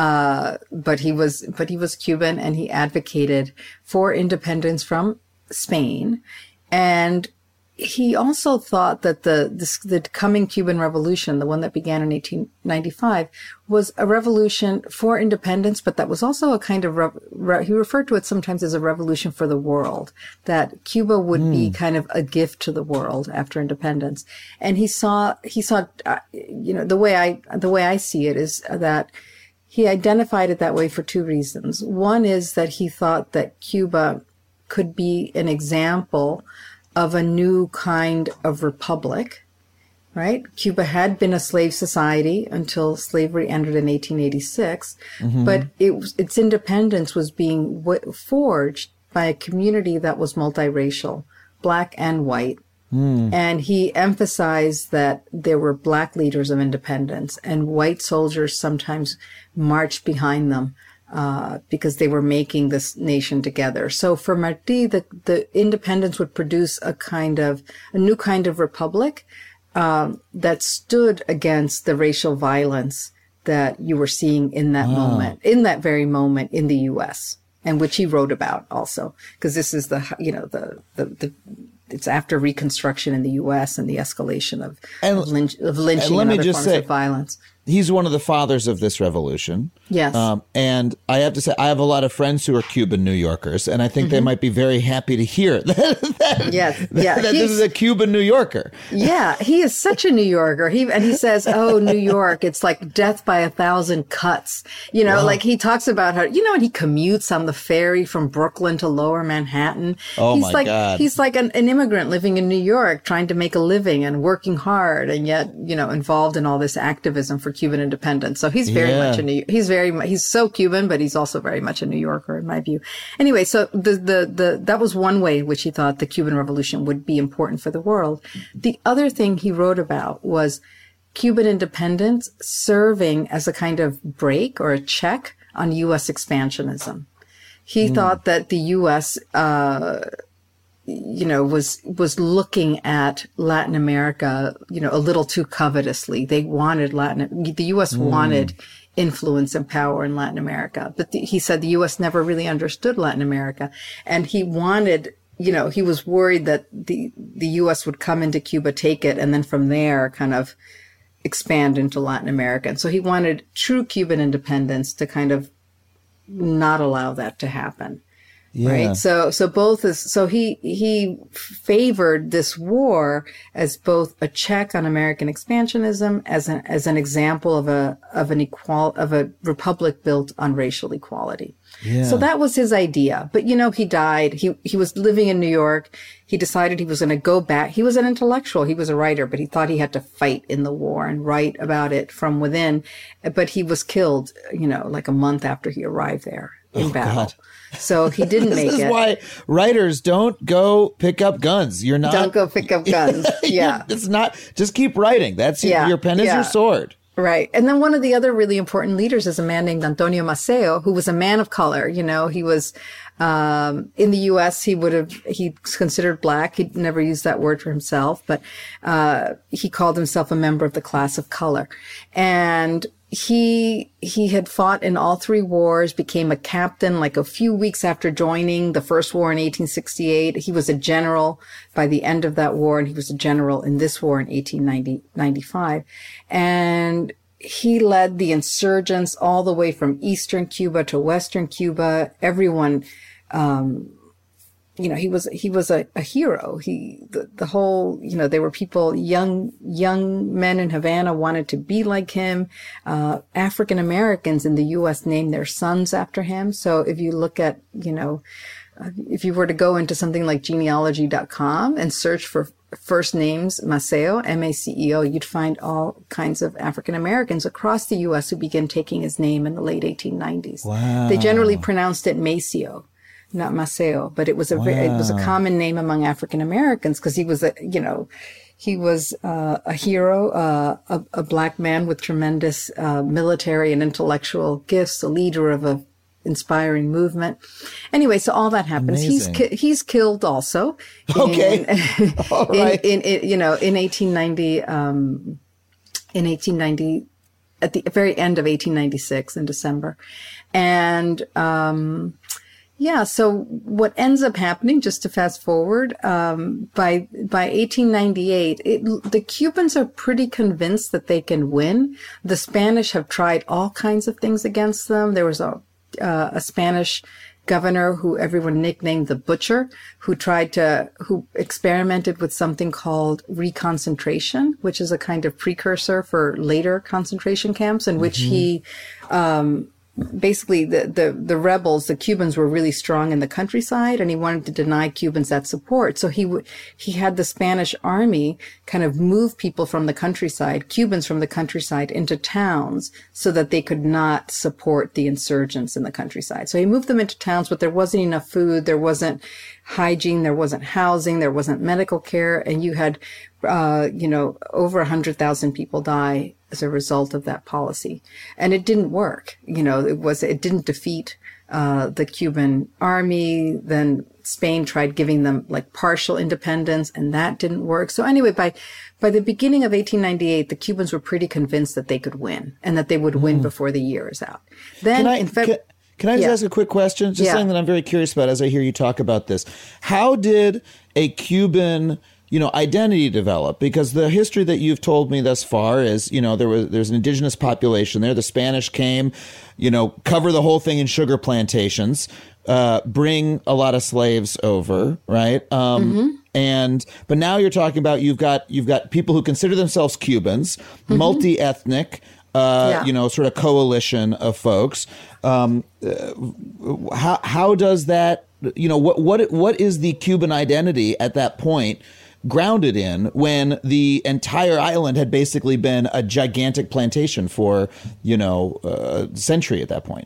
Uh, but he was, but he was Cuban, and he advocated for independence from Spain. And he also thought that the, this, the coming Cuban Revolution, the one that began in eighteen ninety-five, was a revolution for independence, but that was also a kind of, re, re, he referred to it sometimes as a revolution for the world, that Cuba would mm. be kind of a gift to the world after independence. And he saw, he saw, uh, you know, the way I, the way I see it is that he identified it that way for two reasons. One is that he thought that Cuba could be an example of a new kind of republic, right? Cuba had been a slave society until slavery ended in eighteen eighty-six, mm-hmm. but it was, its independence was being w- forged by a community that was multiracial, black and white. Mm. And he emphasized that there were black leaders of independence, and white soldiers sometimes marched behind them. Uh, because they were making this nation together. So for Marti, the, the independence would produce a kind of, a new kind of republic, um, that stood against the racial violence that you were seeing in that wow. moment, in that very moment in the U S, and which he wrote about also, because this is the, you know, the, the, the, it's after Reconstruction in the U S and the escalation of, and, of, lynch, of lynching and, and other just forms say, of violence. He's one of the fathers of this revolution. Yes. Um, and I have to say, I have a lot of friends who are Cuban New Yorkers, and I think mm-hmm. they might be very happy to hear that, that, yes. that, yeah. that this is a Cuban New Yorker. Yeah, he is such a New Yorker. He and he says, "Oh, New York, it's like death by a thousand cuts." You know, wow. like he talks about how, you know, and he commutes on the ferry from Brooklyn to Lower Manhattan. Oh he's my like, God. He's like an, an immigrant living in New York, trying to make a living and working hard, and yet, you know, involved in all this activism for Cuban independence. So he's very yeah. much a New, he's very, he's so Cuban, but he's also very much a New Yorker in my view. Anyway, so the, the, the, that was one way in which he thought the Cuban Revolution would be important for the world. The other thing he wrote about was Cuban independence serving as a kind of break or a check on U S expansionism. He mm. thought that the U S, uh, you know, was, was looking at Latin America, you know, a little too covetously. They wanted Latin, the U S mm. wanted influence and power in Latin America. But the, he said the U S never really understood Latin America. And he wanted, you know, he was worried that the, the U S would come into Cuba, take it, and then from there kind of expand into Latin America. And so he wanted true Cuban independence to kind of not allow that to happen. Yeah. Right. So, so both is, so he, he favored this war as both a check on American expansionism, as an, as an example of a, of an equal, of a republic built on racial equality. Yeah. So that was his idea. But, you know, he died. He, he was living in New York. he decided he was going to go back. He was an intellectual. He was a writer, but he thought he had to fight in the war and write about it from within. But he was killed, you know, like a month after he arrived there in Oh, battle. God. So he didn't make This is it. why writers don't go pick up guns. You're not. Don't go pick up guns. Yeah. It's not. Just keep writing. That's Yeah, your pen is yeah. your sword. Right. And then one of the other really important leaders is a man named Antonio Maceo, who was a man of color. You know, he was, um, in the U S, he would have, he's considered black. He'd never used that word for himself, but, uh, he called himself a member of the class of color. And he, he had fought in all three wars, became a captain like a few weeks after joining the first war in eighteen sixty-eight. He was a general by the end of that war, and he was a general in this war in eighteen ninety-five. And he led the insurgents all the way from Eastern Cuba to Western Cuba. Everyone, um, you know, he was, he was a, a hero. He, the, the whole, you know, there were people, young, young men in Havana wanted to be like him. Uh, African Americans in the U S named their sons after him. So if you look at, you know, uh, if you were to go into something like genealogy dot com and search for first names, Maceo, M A C E O, you'd find all kinds of African Americans across the U S who began taking his name in the late eighteen nineties. Wow. They generally pronounced it Maceo, not Maceo, but it was a wow. it was a common name among African Americans because he was a, you know, he was uh, a hero, uh, a, a black man with tremendous uh, military and intellectual gifts, a leader of a inspiring movement. Anyway, so all that happens. Amazing. He's ki- he's killed also. In, Okay. All right. in, in, in you know in eighteen ninety um, in eighteen ninety at the very end of eighteen ninety-six in December, and um, yeah. So what ends up happening, just to fast forward, um, by by eighteen ninety-eight, it, the Cubans are pretty convinced that they can win. The Spanish have tried all kinds of things against them. There was a Uh, a Spanish governor who everyone nicknamed the Butcher, who tried to, who experimented with something called reconcentration, which is a kind of precursor for later concentration camps, in which mm-hmm. he, um, basically the, the, the rebels, the Cubans were really strong in the countryside, and he wanted to deny Cubans that support. So he, w- he had the Spanish army kind of move people from the countryside, Cubans from the countryside, into towns so that they could not support the insurgents in the countryside. So he moved them into towns, but there wasn't enough food, there wasn't hygiene, there wasn't housing, there wasn't medical care, and you had, uh, you know, over a hundred thousand people die as a result of that policy. And it didn't work. You know, it was, it didn't defeat, uh, the Cuban army. Then Spain tried giving them like partial independence, and that didn't work. So anyway, by, by the beginning of eighteen ninety-eight, the Cubans were pretty convinced that they could win and that they would mm. win before the year is out. Then can I, in fact, can, can I just yeah. ask a quick question? Just yeah. something that I'm very curious about as I hear you talk about this. How did a Cuban, you know, identity develop? Because the history that you've told me thus far is, you know, there was there's an indigenous population there. The Spanish came, you know, cover the whole thing in sugar plantations, uh, bring a lot of slaves over, right? Um, mm-hmm. And but now you're talking about you've got you've got people who consider themselves Cubans, mm-hmm. multi-ethnic, uh, yeah. you know, sort of coalition of folks. Um, uh, how how does that, you know, what what what is the Cuban identity at that point grounded in, when the entire island had basically been a gigantic plantation for, you know, a century at that point?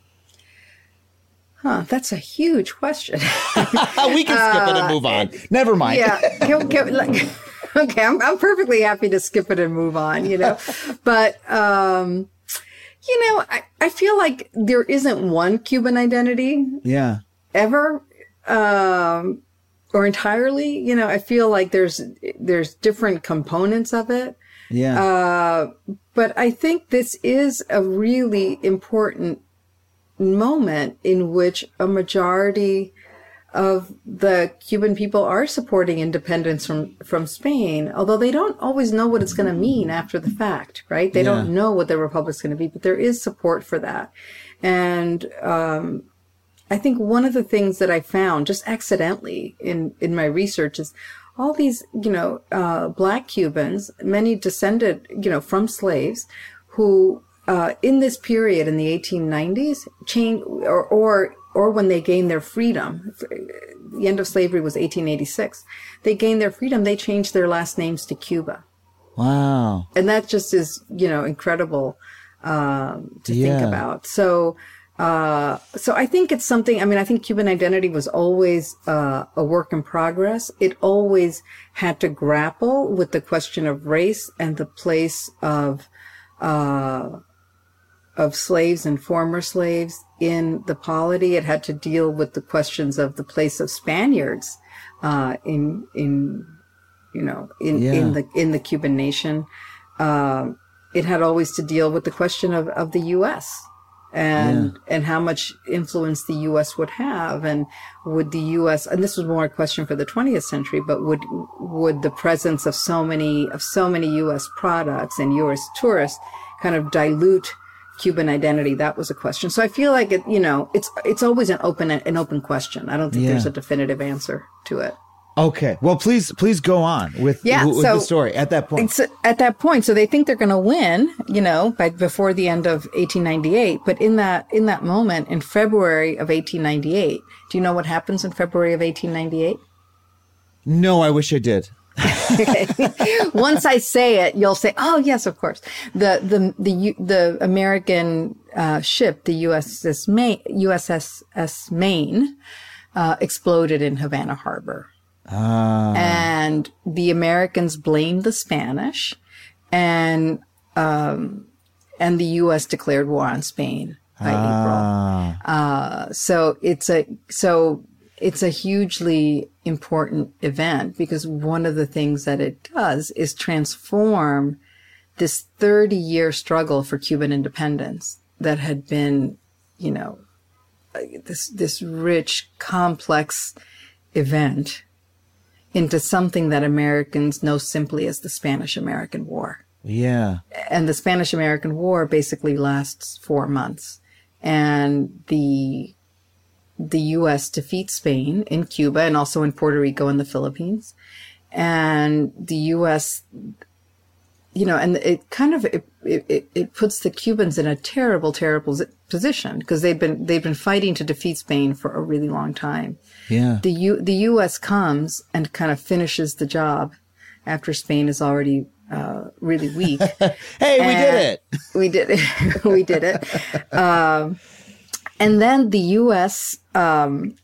Huh, that's a huge question. We can skip it and move on. Never mind. Yeah. Can, can, like, okay, I'm, I'm perfectly happy to skip it and move on, you know. But, um, you know, I, I feel like there isn't one Cuban identity. Yeah. Ever. Um, or entirely, you know, I feel like there's, there's different components of it. Yeah. Uh, but I think this is a really important moment in which a majority of the Cuban people are supporting independence from, from Spain, although they don't always know what it's going to mean after the fact, right? They yeah. don't know what the republic's going to be, but there is support for that. And, um, I think one of the things that I found just accidentally in, in my research is all these, you know, uh, black Cubans, many descended, you know, from slaves who uh, in this period in the eighteen nineties, change or, or or when they gained their freedom, the end of slavery was eighteen eighty-six. They gained their freedom. They changed their last names to Cuba. Wow. And that just is, you know, incredible um, to Yeah. think about. So, uh, so I think it's something, I mean, I think Cuban identity was always uh, a work in progress. It always had to grapple with the question of race and the place of, uh, of slaves and former slaves in the polity. It had to deal with the questions of the place of Spaniards uh, in, in, you know, in, Yeah. in the, in the Cuban nation. Um, it had always to deal with the question of, of the U S and, Yeah. and how much influence the U S would have. And would the U S, and this was more a question for the twentieth century, but would, would the presence of so many, of so many U S products and U S tourists kind of dilute Cuban identity? That was a question. So I feel like it, you know, it's, it's always an open, an open question. I don't think Yeah. there's a definitive answer to it. Okay. Well, please, please go on with, Yeah, with so the story at that point. It's at that point. So they think they're going to win, you know, by before the end of eighteen ninety-eight. But in that, in that moment, in February of eighteen ninety-eight, do you know what happens in February of eighteen ninety-eight? No, I wish I did. Okay. Once I say it, you'll say, "Oh, yes, of course." The the the U- the American uh, ship, the U S S Maine, U S S Maine, uh, exploded in Havana Harbor, Ah. and the Americans blamed the Spanish, and um, and the U S declared war on Spain by April. Ah. Uh, so it's a so it's a hugely important event because one of the things that it does is transform this thirty year struggle for Cuban independence that had been, you know, this this rich, complex event into something that Americans know simply as the Spanish-American War. Yeah. And the Spanish-American War basically lasts four months. And the the U S defeats Spain in Cuba and also in Puerto Rico and the Philippines. And the U S, you know, and it kind of, it, it, it puts the Cubans in a terrible, terrible position because they've been, they've been fighting to defeat Spain for a really long time. Yeah. The U, the U S comes and kind of finishes the job after Spain is already uh, really weak. Hey, we did And it. We did it. we did it. Um, and then the U S, um,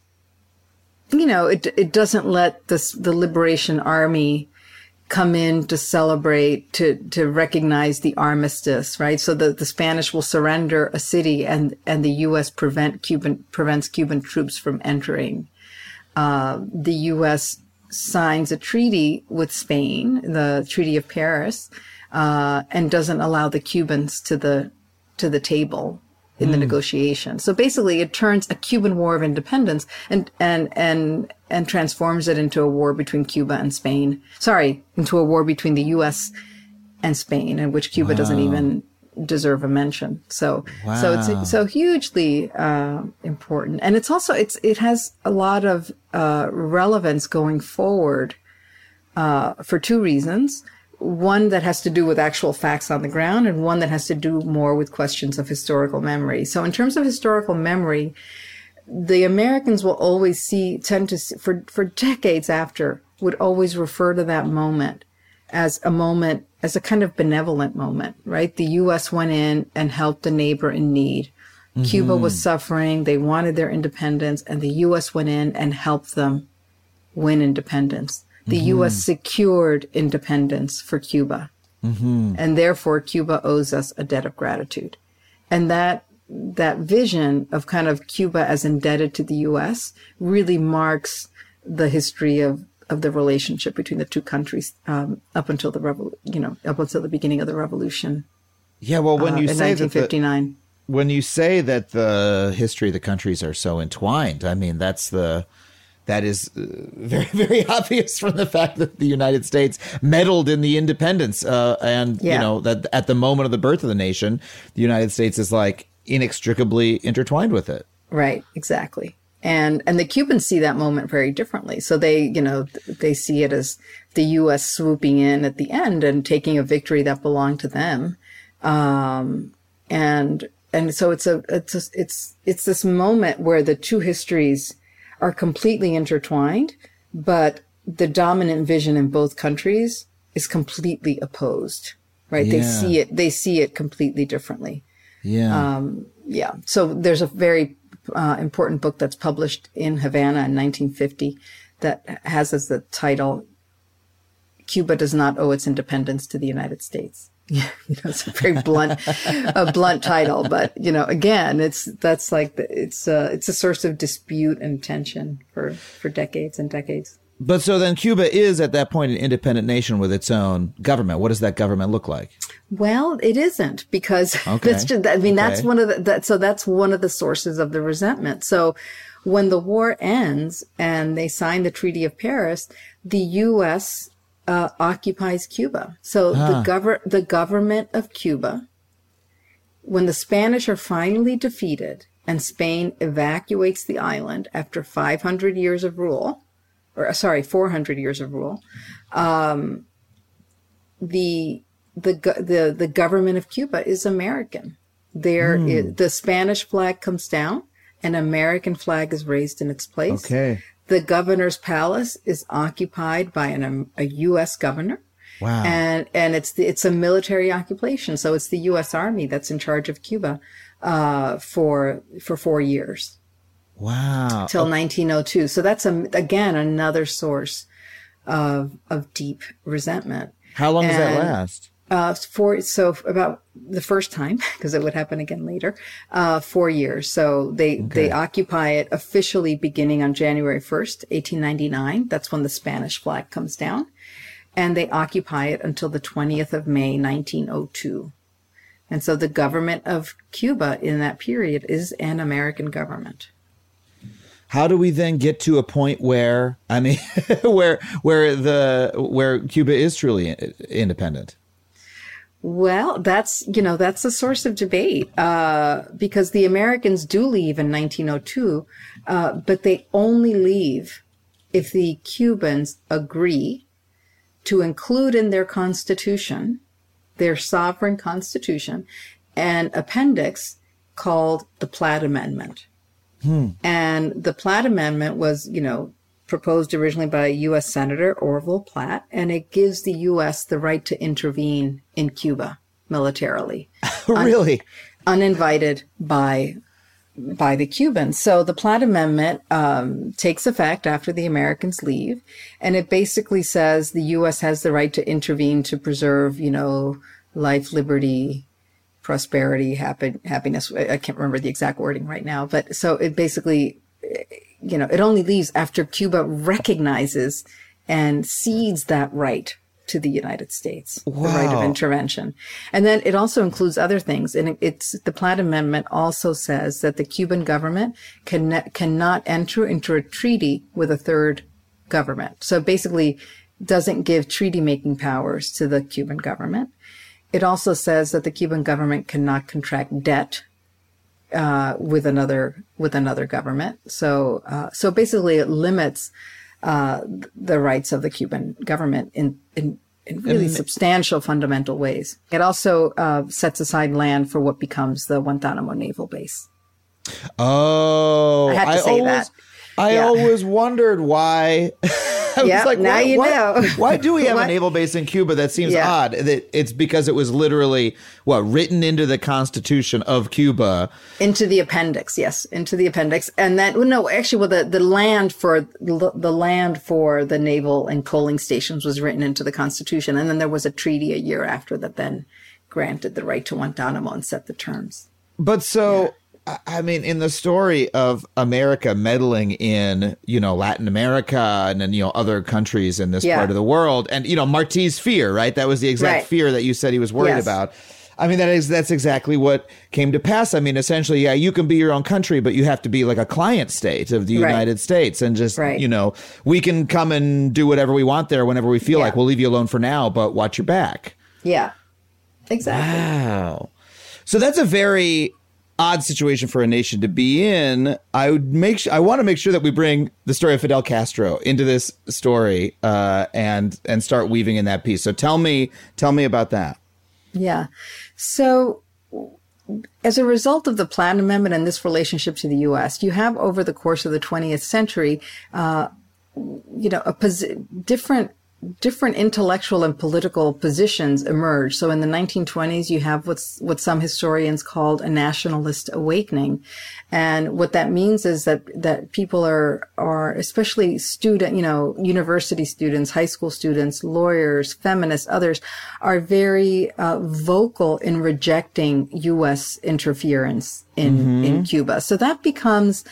you know, it it doesn't let this, the Liberation Army come in to celebrate, to to recognize the armistice, right? So the, the Spanish will surrender a city, and and the U S prevent Cuban prevents Cuban troops from entering. Uh, the U S signs a treaty with Spain, the Treaty of Paris, uh, and doesn't allow the Cubans to the to the table in mm. the negotiation. So basically, it turns a Cuban War of Independence and and and and transforms it into a war between Cuba and Spain. Sorry, into a war between the U S and Spain, in which Cuba wow. doesn't even deserve a mention. So wow. so it's so hugely uh, important, and it's also it's it has a lot of uh, relevance going forward uh, for two reasons. One that has to do with actual facts on the ground, and one that has to do more with questions of historical memory. So in terms of historical memory, the Americans will always see, tend to, see, for, for decades after, would always refer to that moment as a moment, as a kind of benevolent moment, right? The U S went in and helped a neighbor in need. Mm-hmm. Cuba was suffering. They wanted their independence, and the U S went in and helped them win independence. The mm-hmm. U S secured independence for Cuba, mm-hmm. and therefore Cuba owes us a debt of gratitude. And that that vision of kind of Cuba as indebted to the U S really marks the history of, of the relationship between the two countries um, up until the revol- you know, up until the beginning of the revolution. Yeah, well, when uh, you in say nineteen fifty-nine. that the, when you say that the history of the countries are so entwined, I mean that's the. That is uh, very, very obvious from the fact that the United States meddled in the independence. Uh, and, yeah. you know, that at the moment of the birth of the nation, the United States is like inextricably intertwined with it. Right. Exactly. And and the Cubans see that moment very differently. So they, you know, they see it as the U S swooping in at the end and taking a victory that belonged to them. Um, And and so it's a it's a, it's it's this moment where the two histories are completely intertwined, but the dominant vision in both countries is completely opposed. Right? Yeah. They see it they see it completely differently. Yeah. Um, yeah. So there's a very uh, important book that's published in Havana in nineteen fifty that has as the title, Cuba Does Not Owe Its Independence to the United States. Yeah, you know, it's a very blunt, a blunt title, but you know, again, it's that's like the, it's a it's a source of dispute and tension for for decades and decades. But so then Cuba is at that point an independent nation with its own government. What does that government look like? Well, it isn't, because Okay. that's just, I mean, Okay. that's one of the, that, so that's one of the sources of the resentment. So when the war ends and they sign the Treaty of Paris, the U S uh, occupies Cuba. So Ah. the gov- the government of Cuba, when the Spanish are finally defeated and Spain evacuates the island after five hundred years of rule, or sorry, four hundred years of rule, um, the the go- the the government of Cuba is American. There, is, the Spanish flag comes down, an American flag is raised in its place. Okay. The governor's palace is occupied by an, um, a U S governor. Wow. And and it's the, it's a military occupation, so it's the U S Army that's in charge of Cuba uh, for for four years Wow. till nineteen oh two. So that's a, again another source of of deep resentment. How long does that And, last? Uh, for so about the first time, because it would happen again later, uh, four years. So they they occupy it officially beginning on January first, eighteen ninety-nine. That's when the Spanish flag comes down, and they occupy it until the twentieth of May, nineteen oh two. And so the government of Cuba in that period is an American government. How do we then get to a point where, I mean, where where the where Cuba is truly i- independent? Well, that's, you know, that's a source of debate, uh, because the Americans do leave in nineteen oh two, uh, but they only leave if the Cubans agree to include in their constitution, their sovereign constitution, an appendix called the Platt Amendment. And the Platt Amendment was, you know, proposed originally by U S Senator Orville Platt, and it gives the U S the right to intervene in Cuba militarily, Really? uninvited by by the Cubans. So the Platt Amendment um, takes effect after the Americans leave, and it basically says the U S has the right to intervene to preserve, you know, life, liberty, prosperity, happy, happiness. I can't remember the exact wording right now, but so it basically, you know, it only leaves after Cuba recognizes and cedes that right to the United States, the right of Wow. intervention. And then it also includes other things. And it, it's the Platt Amendment also says that the Cuban government can, cannot enter into a treaty with a third government. So basically doesn't give treaty making powers to the Cuban government. It also says that the Cuban government cannot contract debt uh, with another with another government. So uh, so basically, it limits uh, the rights of the Cuban government in in, in really And- substantial, fundamental ways. It also uh, sets aside land for what becomes the Guantanamo Naval Base. Oh, I had to say always, that. I Yeah. always wondered why. I Yeah, was like, now why, you why- know. Why do we have Why- a naval base in Cuba? That seems Yeah. odd. That it's because it was literally what written into the Constitution of Cuba. Into the appendix, yes, into the appendix, and that well, no, actually, well, the, the land for the, the land for the naval and coaling stations was written into the Constitution, and then there was a treaty a year after that then granted the right to Guantanamo and set the terms. But so, I I mean, in the story of America meddling in, you know, Latin America and then, you know, other countries in this Yeah. part of the world, and, you know, Marti's fear, right? That was the exact Right. fear that you said he was worried Yes. about. I mean, that is, that's exactly what came to pass. I mean, essentially, yeah, you can be your own country, but you have to be like a client state of the Right. United States. And just, Right. you know, we can come and do whatever we want there whenever we feel Yeah. like. We'll leave you alone for now, but watch your back. Yeah, exactly. Wow. So that's a very odd situation for a nation to be in. I would make sure, I want to make sure that we bring the story of Fidel Castro into this story uh, and and start weaving in that piece. So tell me, tell me about that. Yeah. So as a result of the Platt Amendment and this relationship to the U S, you have over the course of the twentieth century, uh, you know, a posi- different different intellectual and political positions emerge. So in the nineteen twenties, you have what's what some historians called a nationalist awakening. And what that means is that that people are are especially student, you know, university students, high school students, lawyers, feminists, others are very uh, vocal in rejecting U S interference in mm-hmm. in Cuba. So that becomes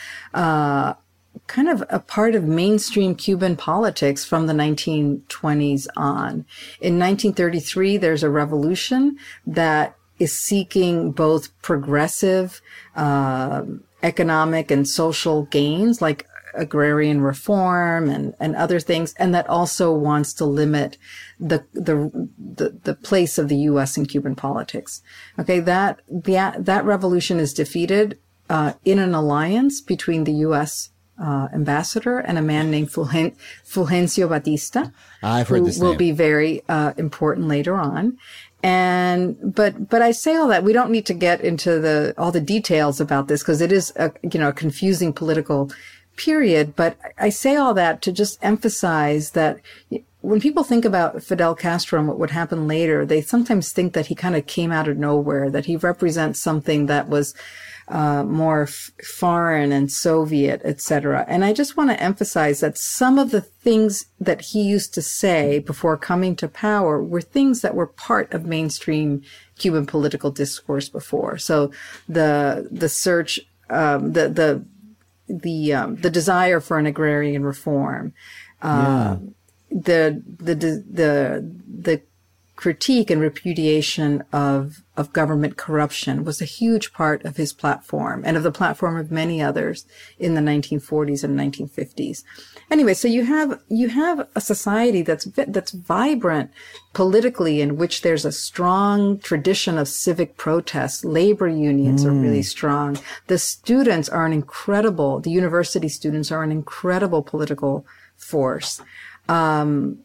uh kind of a part of mainstream Cuban politics from the nineteen twenties on. In nineteen thirty-three, there's a revolution that is seeking both progressive uh, economic and social gains, like agrarian reform and, and other things, and that also wants to limit the the the, the place of the U S in Cuban politics. Okay, that that, that revolution is defeated uh, in an alliance between the U S Uh, ambassador and a man named Fulgen- Fulgencio Batista. I've heard who this will name. be very uh, important later on. And but but I say all that, we don't need to get into the all the details about this because it is a you know a confusing political period. But I say all that to just emphasize that when people think about Fidel Castro and what would happen later, they sometimes think that he kind of came out of nowhere, that he represents something that was Uh, more f- foreign and Soviet, et cetera. And I just want to emphasize that some of the things that he used to say before coming to power were things that were part of mainstream Cuban political discourse before. So the the search, um, the the the um, the desire for an agrarian reform, uh, yeah. the the the the critique and repudiation of of government corruption was a huge part of his platform and of the platform of many others in the nineteen forties and nineteen fifties. Anyway, so you have you have a society that's that's vibrant politically, in which there's a strong tradition of civic protest. Labor unions mm. are really strong. The students are an incredible, the university students are an incredible political force. Um,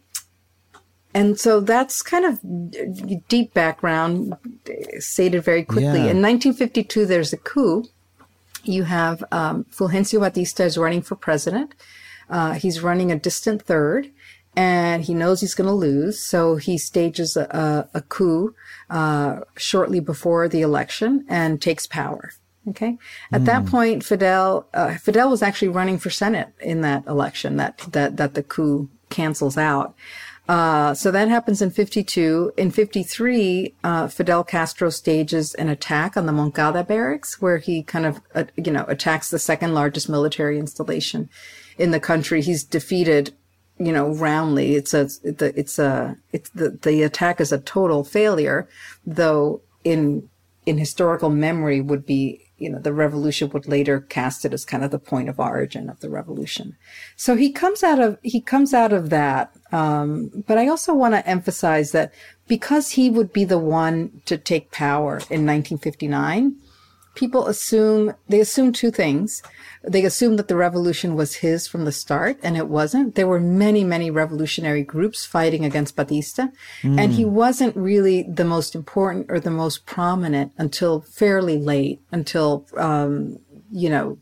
And so that's kind of deep background, stated very quickly. Yeah. In nineteen fifty-two, there's a coup. You have um, Fulgencio Batista is running for president. Uh, he's running a distant third, and he knows he's going to lose. So he stages a, a, a coup uh, shortly before the election and takes power. Okay. At mm. that point, Fidel uh, Fidel was actually running for Senate in that election that that that the coup cancels out. Uh, so that happens in fifty-two. In fifty-three, uh, Fidel Castro stages an attack on the Moncada barracks, where he kind of, uh, you know, attacks the second largest military installation in the country. He's defeated, you know, roundly. It's a, it's a, it's the, the attack is a total failure, though in, in historical memory would be, you know, the revolution would later cast it as kind of the point of origin of the revolution. So he comes out of, he comes out of that. Um, but I also want to emphasize that because he would be the one to take power in nineteen fifty-nine, people assume, they assume two things. They assume that the revolution was his from the start, and it wasn't. There were many, many revolutionary groups fighting against Batista, mm. and he wasn't really the most important or the most prominent until fairly late, until, um, you know,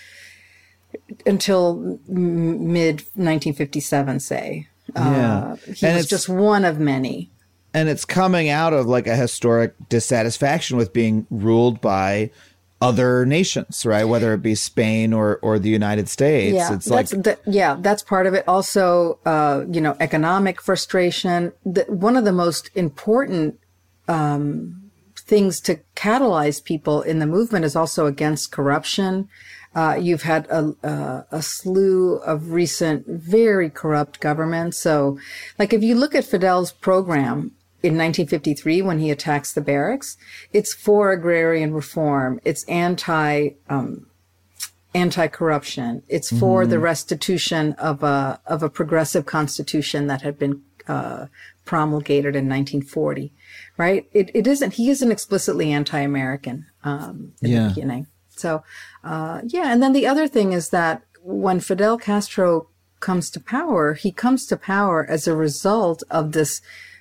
until mid nineteen fifty-seven, say. Yeah. Uh, he and was it's, just one of many. And it's coming out of like a historic dissatisfaction with being ruled by other nations, right? Whether it be Spain or, or the United States. Yeah, it's like, that's, the, yeah, that's part of it. Also, uh, you know, economic frustration. The, one of the most important um, things to catalyze people in the movement is also against corruption. Uh, you've had a, a, a slew of recent very corrupt governments. So, like, if you look at Fidel's program in nineteen fifty-three, when he attacks the barracks, it's for agrarian reform. It's anti, um, anti-corruption. It's for mm-hmm. the restitution of a, of a progressive constitution that had been, uh, promulgated in nineteen forty, right? It, it isn't, he isn't explicitly anti-American, um, in yeah. the beginning. So, uh, yeah. And then the other thing is that when Fidel Castro comes to power, he comes to power as a result of this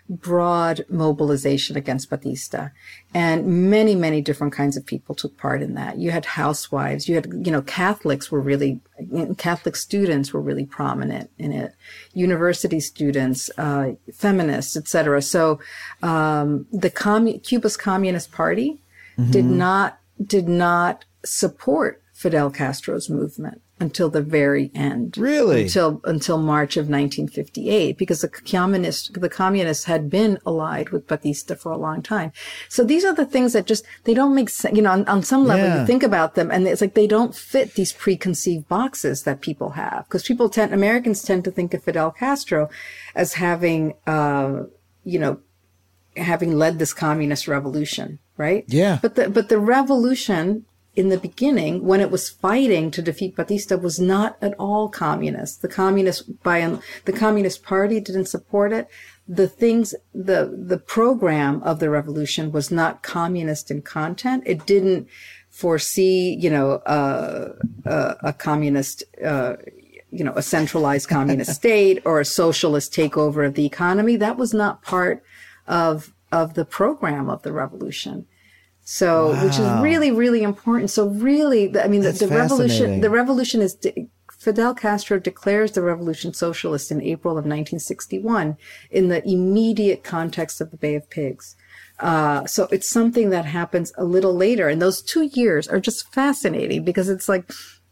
broad mobilization against Batista, and many, many different kinds of people took part in that. You had housewives, you had, you know, Catholics were really, Catholic students were really prominent in it, university students, uh, feminists, et cetera. So, um, the commun- Cuba's Communist Party mm-hmm. did not, did not support Fidel Castro's movement until the very end. Really? Until until March of nineteen fifty-eight, because the communist the communists had been allied with Batista for a long time. So these are the things that just, they don't make sense. You know, on, on some level, Yeah. you think about them and it's like they don't fit these preconceived boxes that people have. Because people tend, Americans tend to think of Fidel Castro as having, uh, you know, having led this communist revolution, right? Yeah. But the but the revolution in the beginning, when it was fighting to defeat Batista, was not at all communist. The communist by the Communist Party didn't support it. The things, the the program of the revolution was not communist in content. It didn't foresee, you know, uh, uh, a communist, uh, you know, a centralized communist state or a socialist takeover of the economy. That was not part of of the program of the revolution. So, Wow. which is really, really important. So really, the, I mean, the, That's the revolution, fascinating. the revolution is, de- Fidel Castro declares the revolution socialist in April of nineteen sixty-one in the immediate context of the Bay of Pigs. Uh, so it's something that happens a little later. And those two years are just fascinating because it's like,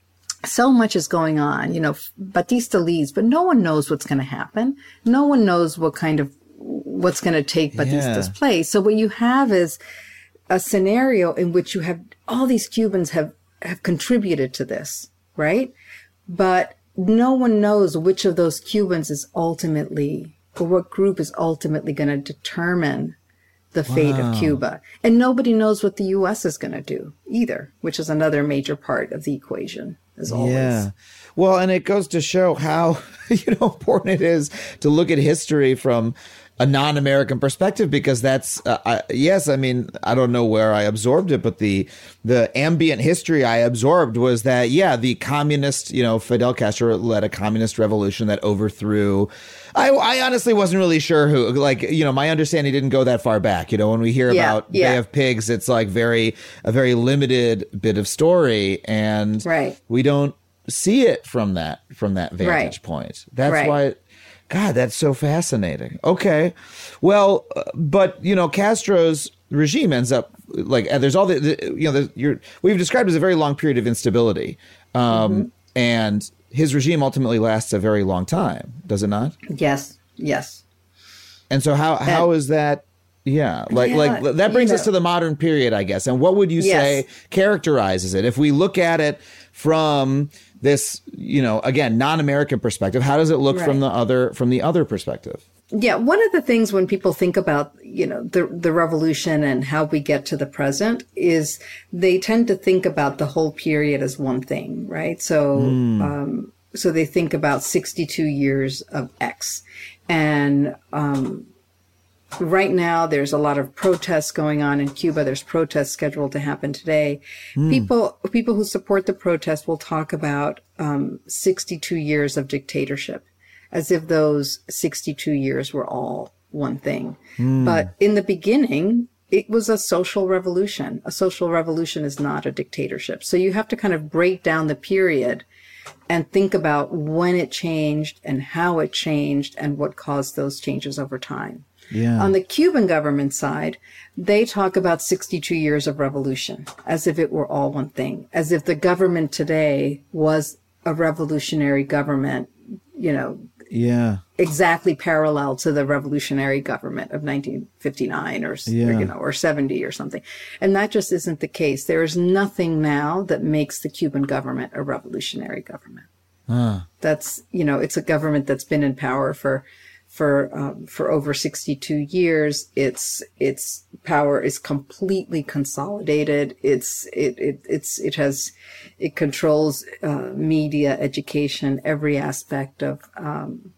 so much is going on. You know, Batista leaves, but no one knows what's going to happen. No one knows what kind of, what's going to take Batista's Yeah. place. So what you have is a scenario in which you have all these Cubans have, have contributed to this, right? But no one knows which of those Cubans is ultimately, or what group is ultimately going to determine the fate Wow. of Cuba. And nobody knows what the U S is going to do either, which is another major part of the equation, as always. Yeah. Well, and it goes to show how, you know, important it is to look at history from a non-American perspective, because that's, uh, I, yes, I mean, I don't know where I absorbed it, but the the ambient history I absorbed was that, yeah, the communist, you know, Fidel Castro led a communist revolution that overthrew, I, I honestly wasn't really sure who, like, you know, my understanding didn't go that far back. You know, when we hear Yeah, about yeah. Bay of Pigs, it's like very, a very limited bit of story. And Right. we don't see it from that, from that vantage Right. point. That's Right. why, God, that's so fascinating. Okay. Well, uh, but, you know, Castro's regime ends up like, uh, there's all the, the you know, the, you're, we've described as a very long period of instability. Um, Mm-hmm. And his regime ultimately lasts a very long time, does it not? Yes, yes. And so how, how is that? Yeah. Like, Yeah, like that brings you us know. to the modern period, I guess. And what would you Yes. say characterizes it? If we look at it from this, you know, again, non-American perspective, how does it look from Right. the other, from the other perspective? Yeah, one of the things when people think about, you know, the the revolution and how we get to the present is they tend to think about the whole period as one thing, right? So, um, so they think about sixty-two years of X, and um, right now there's a lot of protests going on in Cuba. There's protests scheduled to happen today. People people who support the protest will talk about um, sixty-two years of dictatorship, as if those sixty-two years were all one thing. But in the beginning, it was a social revolution. A social revolution is not a dictatorship. So you have to kind of break down the period and think about when it changed and how it changed and what caused those changes over time. Yeah. On the Cuban government side, they talk about sixty-two years of revolution as if it were all one thing, as if the government today was a revolutionary government, you know, Yeah. exactly parallel to the revolutionary government of nineteen fifty-nine or, Yeah. or, you know, or seventy or something. And that just isn't the case. There is nothing now that makes the Cuban government a revolutionary government. Huh. That's, you know, it's a government that's been in power for, for, um, for over sixty-two years. Its, its power is completely consolidated. It's, it, it, it's, it has, it controls, uh, media, education, every aspect of, um,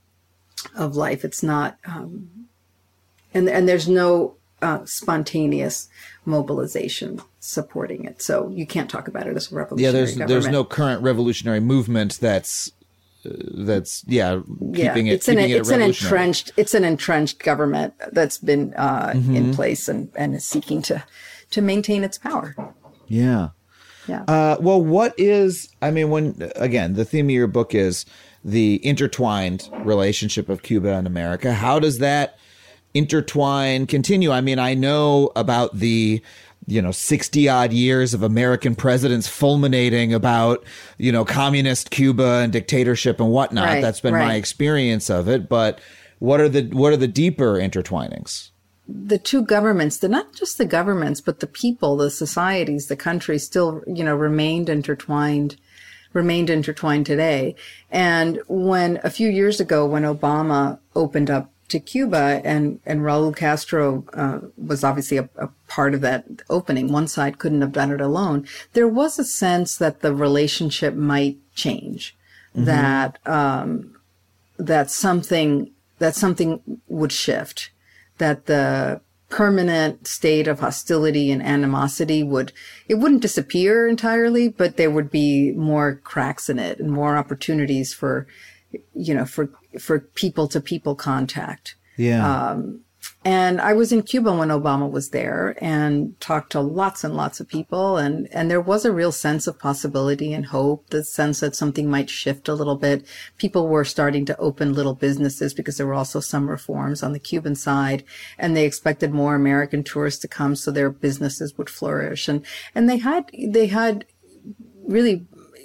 of life. It's not, um, and, and there's no, uh, spontaneous mobilization supporting it. So you can't talk about it as a revolutionary Yeah, there's government. there's no current revolutionary movement that's that's yeah keeping yeah, it it's an keeping it it's an revolutionary. entrenched it's an entrenched government that's been uh, Mm-hmm. in place and and is seeking to to maintain its power. Yeah. Yeah. Uh, well, what is, I mean, when, again, the theme of your book is the intertwined relationship of Cuba and America. How does that intertwine continue? I mean, I know about the, you know, sixty odd years of American presidents fulminating about, you know, communist Cuba and dictatorship and whatnot. Right, That's been my right. experience of it. But what are the, what are the deeper intertwinings? The two governments, the not just the governments, but the people, the societies, the countries still, you know, remained intertwined, remained intertwined today. And when a few years ago, when Obama opened up to Cuba and, and Raul Castro uh, was obviously a, a part of that opening, one side couldn't have done it alone. There was a sense that the relationship might change, mm-hmm. that, um, that something, that something would shift. That the permanent state of hostility and animosity would, it wouldn't disappear entirely, but there would be more cracks in it and more opportunities for, you know, for, for people to people contact. Yeah. Um, and I was in Cuba when Obama was there and talked to lots and lots of people. And, and there was a real sense of possibility and hope, the sense that something might shift a little bit. People were starting to open little businesses because there were also some reforms on the Cuban side, and they expected more American tourists to come so their businesses would flourish. And, and they had, they had really,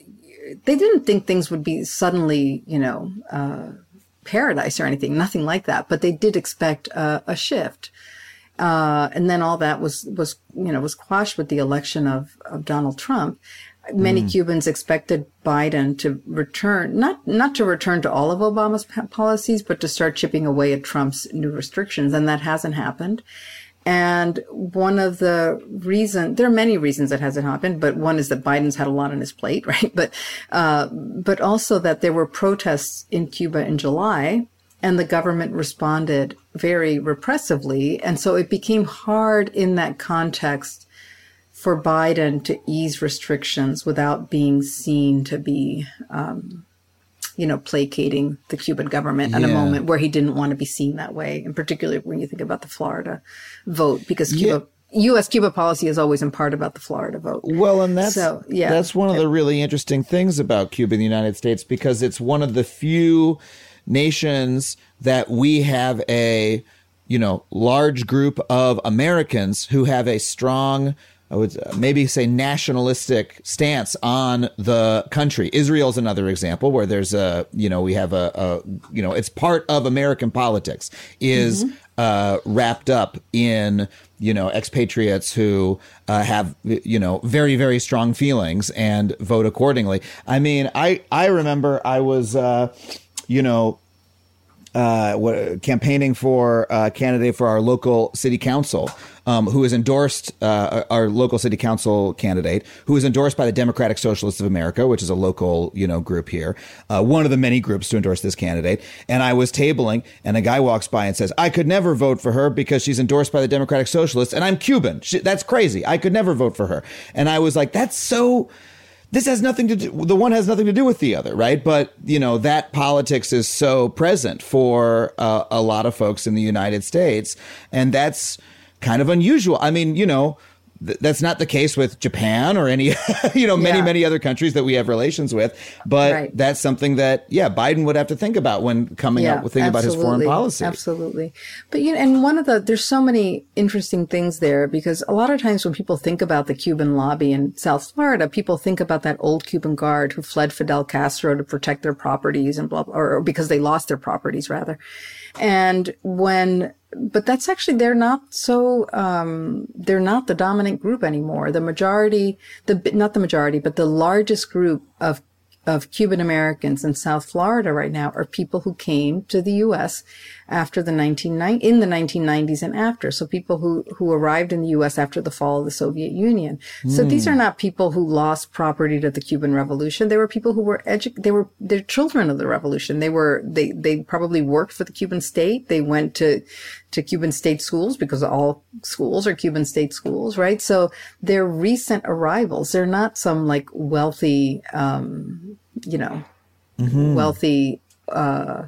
they didn't think things would be suddenly, you know, uh, paradise or anything, nothing like that. But they did expect uh, a shift. Uh, and then all that was, was, you know, was quashed with the election of, of Donald Trump. Many mm. Cubans expected Biden to return, not, not to return to all of Obama's policies, but to start chipping away at Trump's new restrictions. And that hasn't happened. And one of the reasons, there are many reasons it hasn't happened, but one is that Biden's had a lot on his plate, right? But, uh, but also that there were protests in Cuba in July and the government responded very repressively. And so it became hard in that context for Biden to ease restrictions without being seen to be, um, you know, placating the Cuban government yeah. at a moment where he didn't want to be seen that way. And particularly when you think about the Florida vote, because Cuba, yeah. U S Cuba policy is always in part about the Florida vote. Well, and that's, so, yeah. that's one of the really interesting things about Cuba and the United States, because it's one of the few nations that we have a, you know, large group of Americans who have a strong, I would maybe say, nationalistic stance on the country. Israel's another example where there's a, you know, we have a, a you know, it's part of American politics is mm-hmm. uh, wrapped up in, you know, expatriates who uh, have, you know, very, very strong feelings and vote accordingly. I mean, I, I remember I was, uh, you know, Uh, what, campaigning for a candidate for our local city council, um, who is endorsed, uh, our local city council candidate, who is endorsed by the Democratic Socialists of America, which is a local, you know, group here, uh, one of the many groups to endorse this candidate. And I was tabling, and a guy walks by and says, "I could never vote for her because she's endorsed by the Democratic Socialists, and I'm Cuban. She, that's crazy. I could never vote for her." And I was like, "That's so." This has nothing to do, the one has nothing to do with the other, right? But, you know, that politics is so present for uh, a lot of folks in the United States. And that's kind of unusual. I mean, you know, th- that's not the case with Japan or any, you know, many, yeah. many other countries that we have relations with. But right. that's something that, yeah, Biden would have to think about when coming yeah, up with thinking absolutely. about his foreign policy. Absolutely. But, you know, and one of the, there's so many interesting things there, because a lot of times when people think about the Cuban lobby in South Florida, people think about that old Cuban guard who fled Fidel Castro to protect their properties and blah, blah, or because they lost their properties rather. And when, but that's actually, they're not so, um, they're not the dominant group anymore. The majority, the, not the majority, but the largest group of of Cuban Americans in South Florida right now are people who came to the U S after the nineteen ninety in the nineteen nineties and after. So people who, who arrived in the U S after the fall of the Soviet Union. Mm. So these are not people who lost property to the Cuban Revolution. They were people who were edu- they were, they're children of the revolution. They were, they, they probably worked for the Cuban state. They went to, to Cuban state schools because all schools are Cuban state schools, right? So they're recent arrivals. They're not some like wealthy, um, you know, mm-hmm. wealthy, uh,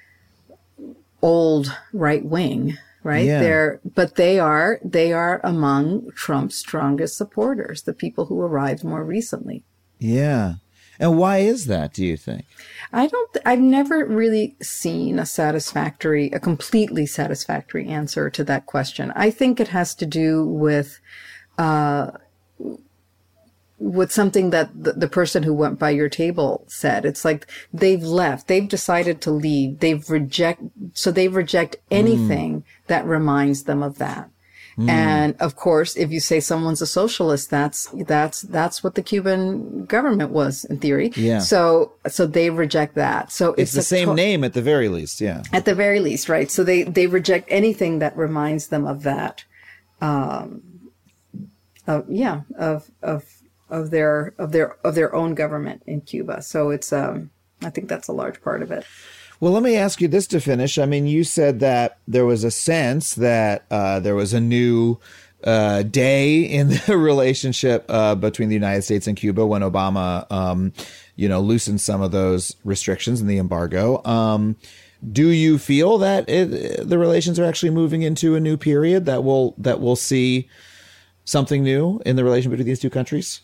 old right wing, right? Yeah. They're, but they are, they are among Trump's strongest supporters, the people who arrived more recently. Yeah. And why is that, do you think? I don't, I've never really seen a satisfactory, a completely satisfactory answer to that question. I think it has to do with, uh, with something that the, the person who went by your table said. It's like they've left, they've decided to leave, they've reject, so they reject anything mm. that reminds them of that. Mm. And of course, if you say someone's a socialist, that's, that's, that's what the Cuban government was in theory. Yeah. So, so they reject that. So it's, it's the same to- name at the very least. Yeah. At the very least, right. So they, they reject anything that reminds them of that. Um, of, yeah, of, of, of their, of their, of their own government in Cuba. So it's, um, I think that's a large part of it. Well, let me ask you this to finish. I mean, you said that there was a sense that uh, there was a new uh, day in the relationship uh, between the United States and Cuba when Obama, um, you know, loosened some of those restrictions and the embargo. Um, do you feel that it, the relations are actually moving into a new period that will that will see something new in the relation between these two countries?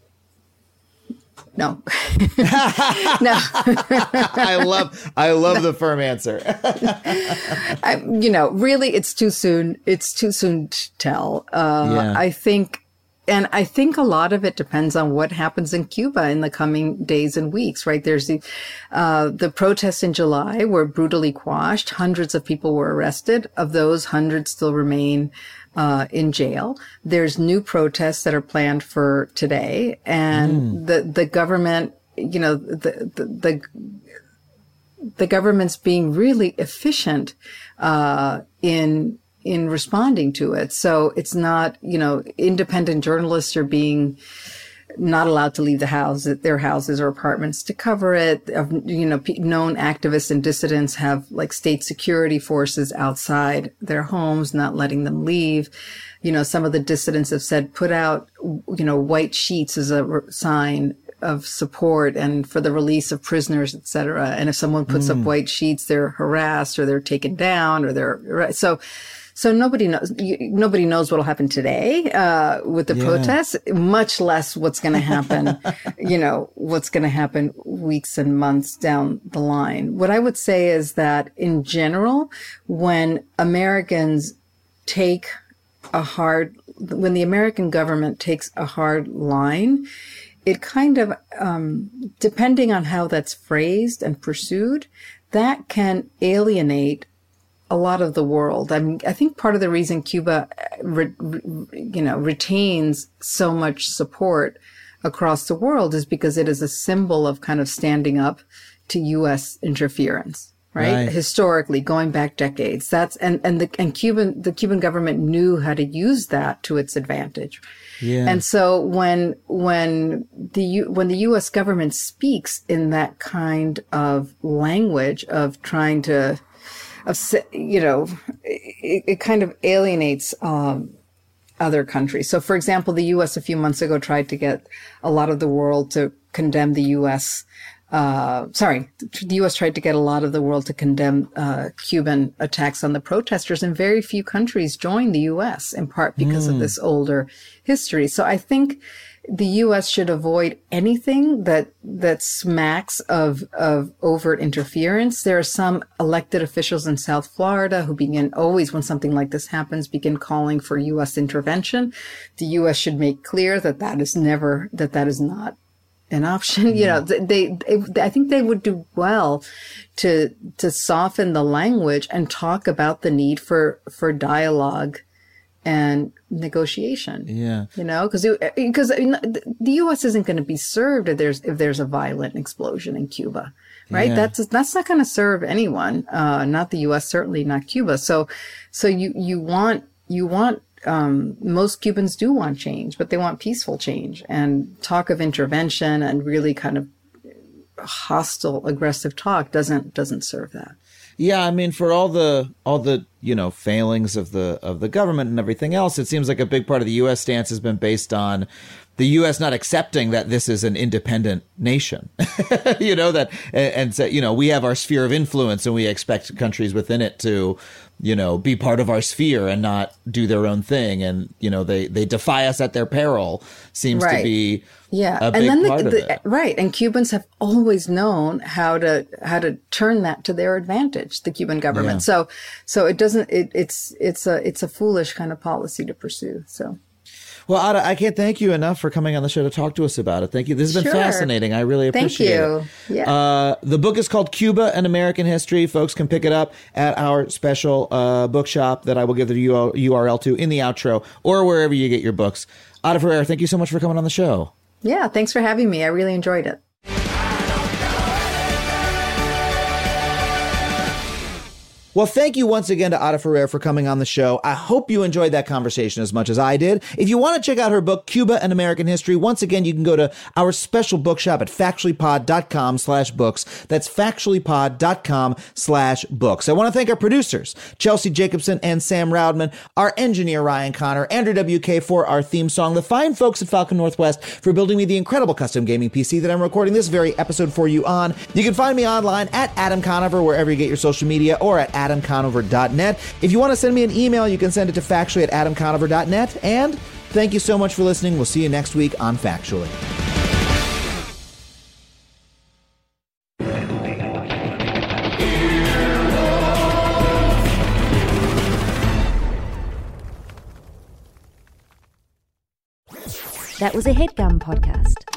No. No. I love I love no. the firm answer. I, you know, really, it's too soon. It's too soon to tell. Uh, yeah. I think, and I think a lot of it depends on what happens in Cuba in the coming days and weeks, right? There's the, uh, the protests in July were brutally quashed. Hundreds of people were arrested. Of those, hundreds still remain Uh, in jail. There's new protests that are planned for today, and mm. the the government, you know, the, the the the government's being really efficient uh, in in responding to it. So it's not, you know, independent journalists are being not allowed to leave the house, their houses or apartments to cover it. You know, known activists and dissidents have like state security forces outside their homes, not letting them leave. You know, some of the dissidents have said, put out, you know, white sheets as a re- sign of support and for the release of prisoners, et cetera. And if someone puts mm. up white sheets, they're harassed or they're taken down or they're, so, So nobody knows. Nobody knows what'll happen today uh, with the yeah. protests. Much less what's going to happen. you know, what's going to happen weeks and months down the line. What I would say is that in general, when Americans take a hard, when the American government takes a hard line, it kind of, um, depending on how that's phrased and pursued, that can alienate a lot of the world. I mean, I think part of the reason Cuba, re, re, you know, retains so much support across the world is because it is a symbol of kind of standing up to U S interference, right? right. Historically, going back decades. That's, and, and the, and Cuban, the Cuban government knew how to use that to its advantage. Yeah. And so when, when the, U, when the U S government speaks in that kind of language of trying to, of, you know, it, it kind of alienates um, other countries. So, for example, the U S a few months ago tried to get a lot of the world to condemn the U S. Uh, sorry, the U S tried to get a lot of the world to condemn uh, Cuban attacks on the protesters, and very few countries joined the U S in part because mm. of this older history. So I think the U S should avoid anything that that smacks of of overt interference. There are some elected officials in South Florida who begin always when something like this happens begin calling for U S intervention. The U S should make clear that that is never that that is not an option. Mm. You know, they, they I think they would do well to to soften the language and talk about the need for for dialogue and negotiation. Yeah. You know, because because the U S isn't going to be served if there's if there's a violent explosion in Cuba, right? Yeah. That's that's not going to serve anyone. Uh, not the U S, certainly not Cuba. So, so you you want you want um, most Cubans do want change, but they want peaceful change. And talk of intervention and really kind of hostile, aggressive talk doesn't doesn't serve that. Yeah, I mean, for all the all the you know failings of the of the government and everything else, it seems like a big part of the U S stance has been based on the U S not accepting that this is an independent nation. you know that, and, and so, you know we have our sphere of influence, and we expect countries within it to, you know, be part of our sphere and not do their own thing, and you know they they defy us at their peril. Seems right. to be yeah, a big and then the, part of the, it. Right, and Cubans have always known how to how to turn that to their advantage. The Cuban government, Yeah. so so it doesn't. It, it's it's a it's a foolish kind of policy to pursue. So. Well, Ada, I can't thank you enough for coming on the show to talk to us about it. Thank you. This has been Sure. fascinating. I really appreciate Thank you. it. Yeah. Uh, the book is called Cuba and American History. Folks can pick it up at our special uh, bookshop that I will give the U R L to in the outro or wherever you get your books. Ada Ferrer, thank you so much for coming on the show. Yeah, thanks for having me. I really enjoyed it. Well, thank you once again to Ada Ferrer for coming on the show. I hope you enjoyed that conversation as much as I did. If you want to check out her book, Cuba and American History, once again, you can go to our special bookshop at factuallypod.com slash books. That's factuallypod.com slash books. I want to thank our producers, Chelsea Jacobson and Sam Roudman, our engineer, Ryan Connor, Andrew W K for our theme song, the fine folks at Falcon Northwest for building me the incredible custom gaming P C that I'm recording this very episode for you on. You can find me online at Adam Conover, wherever you get your social media, or at adam conover dot net. If you want to send me an email, you can send it to factually at adam conover dot net. And thank you so much for listening. We'll see you next week on Factually. That was a HeadGum podcast.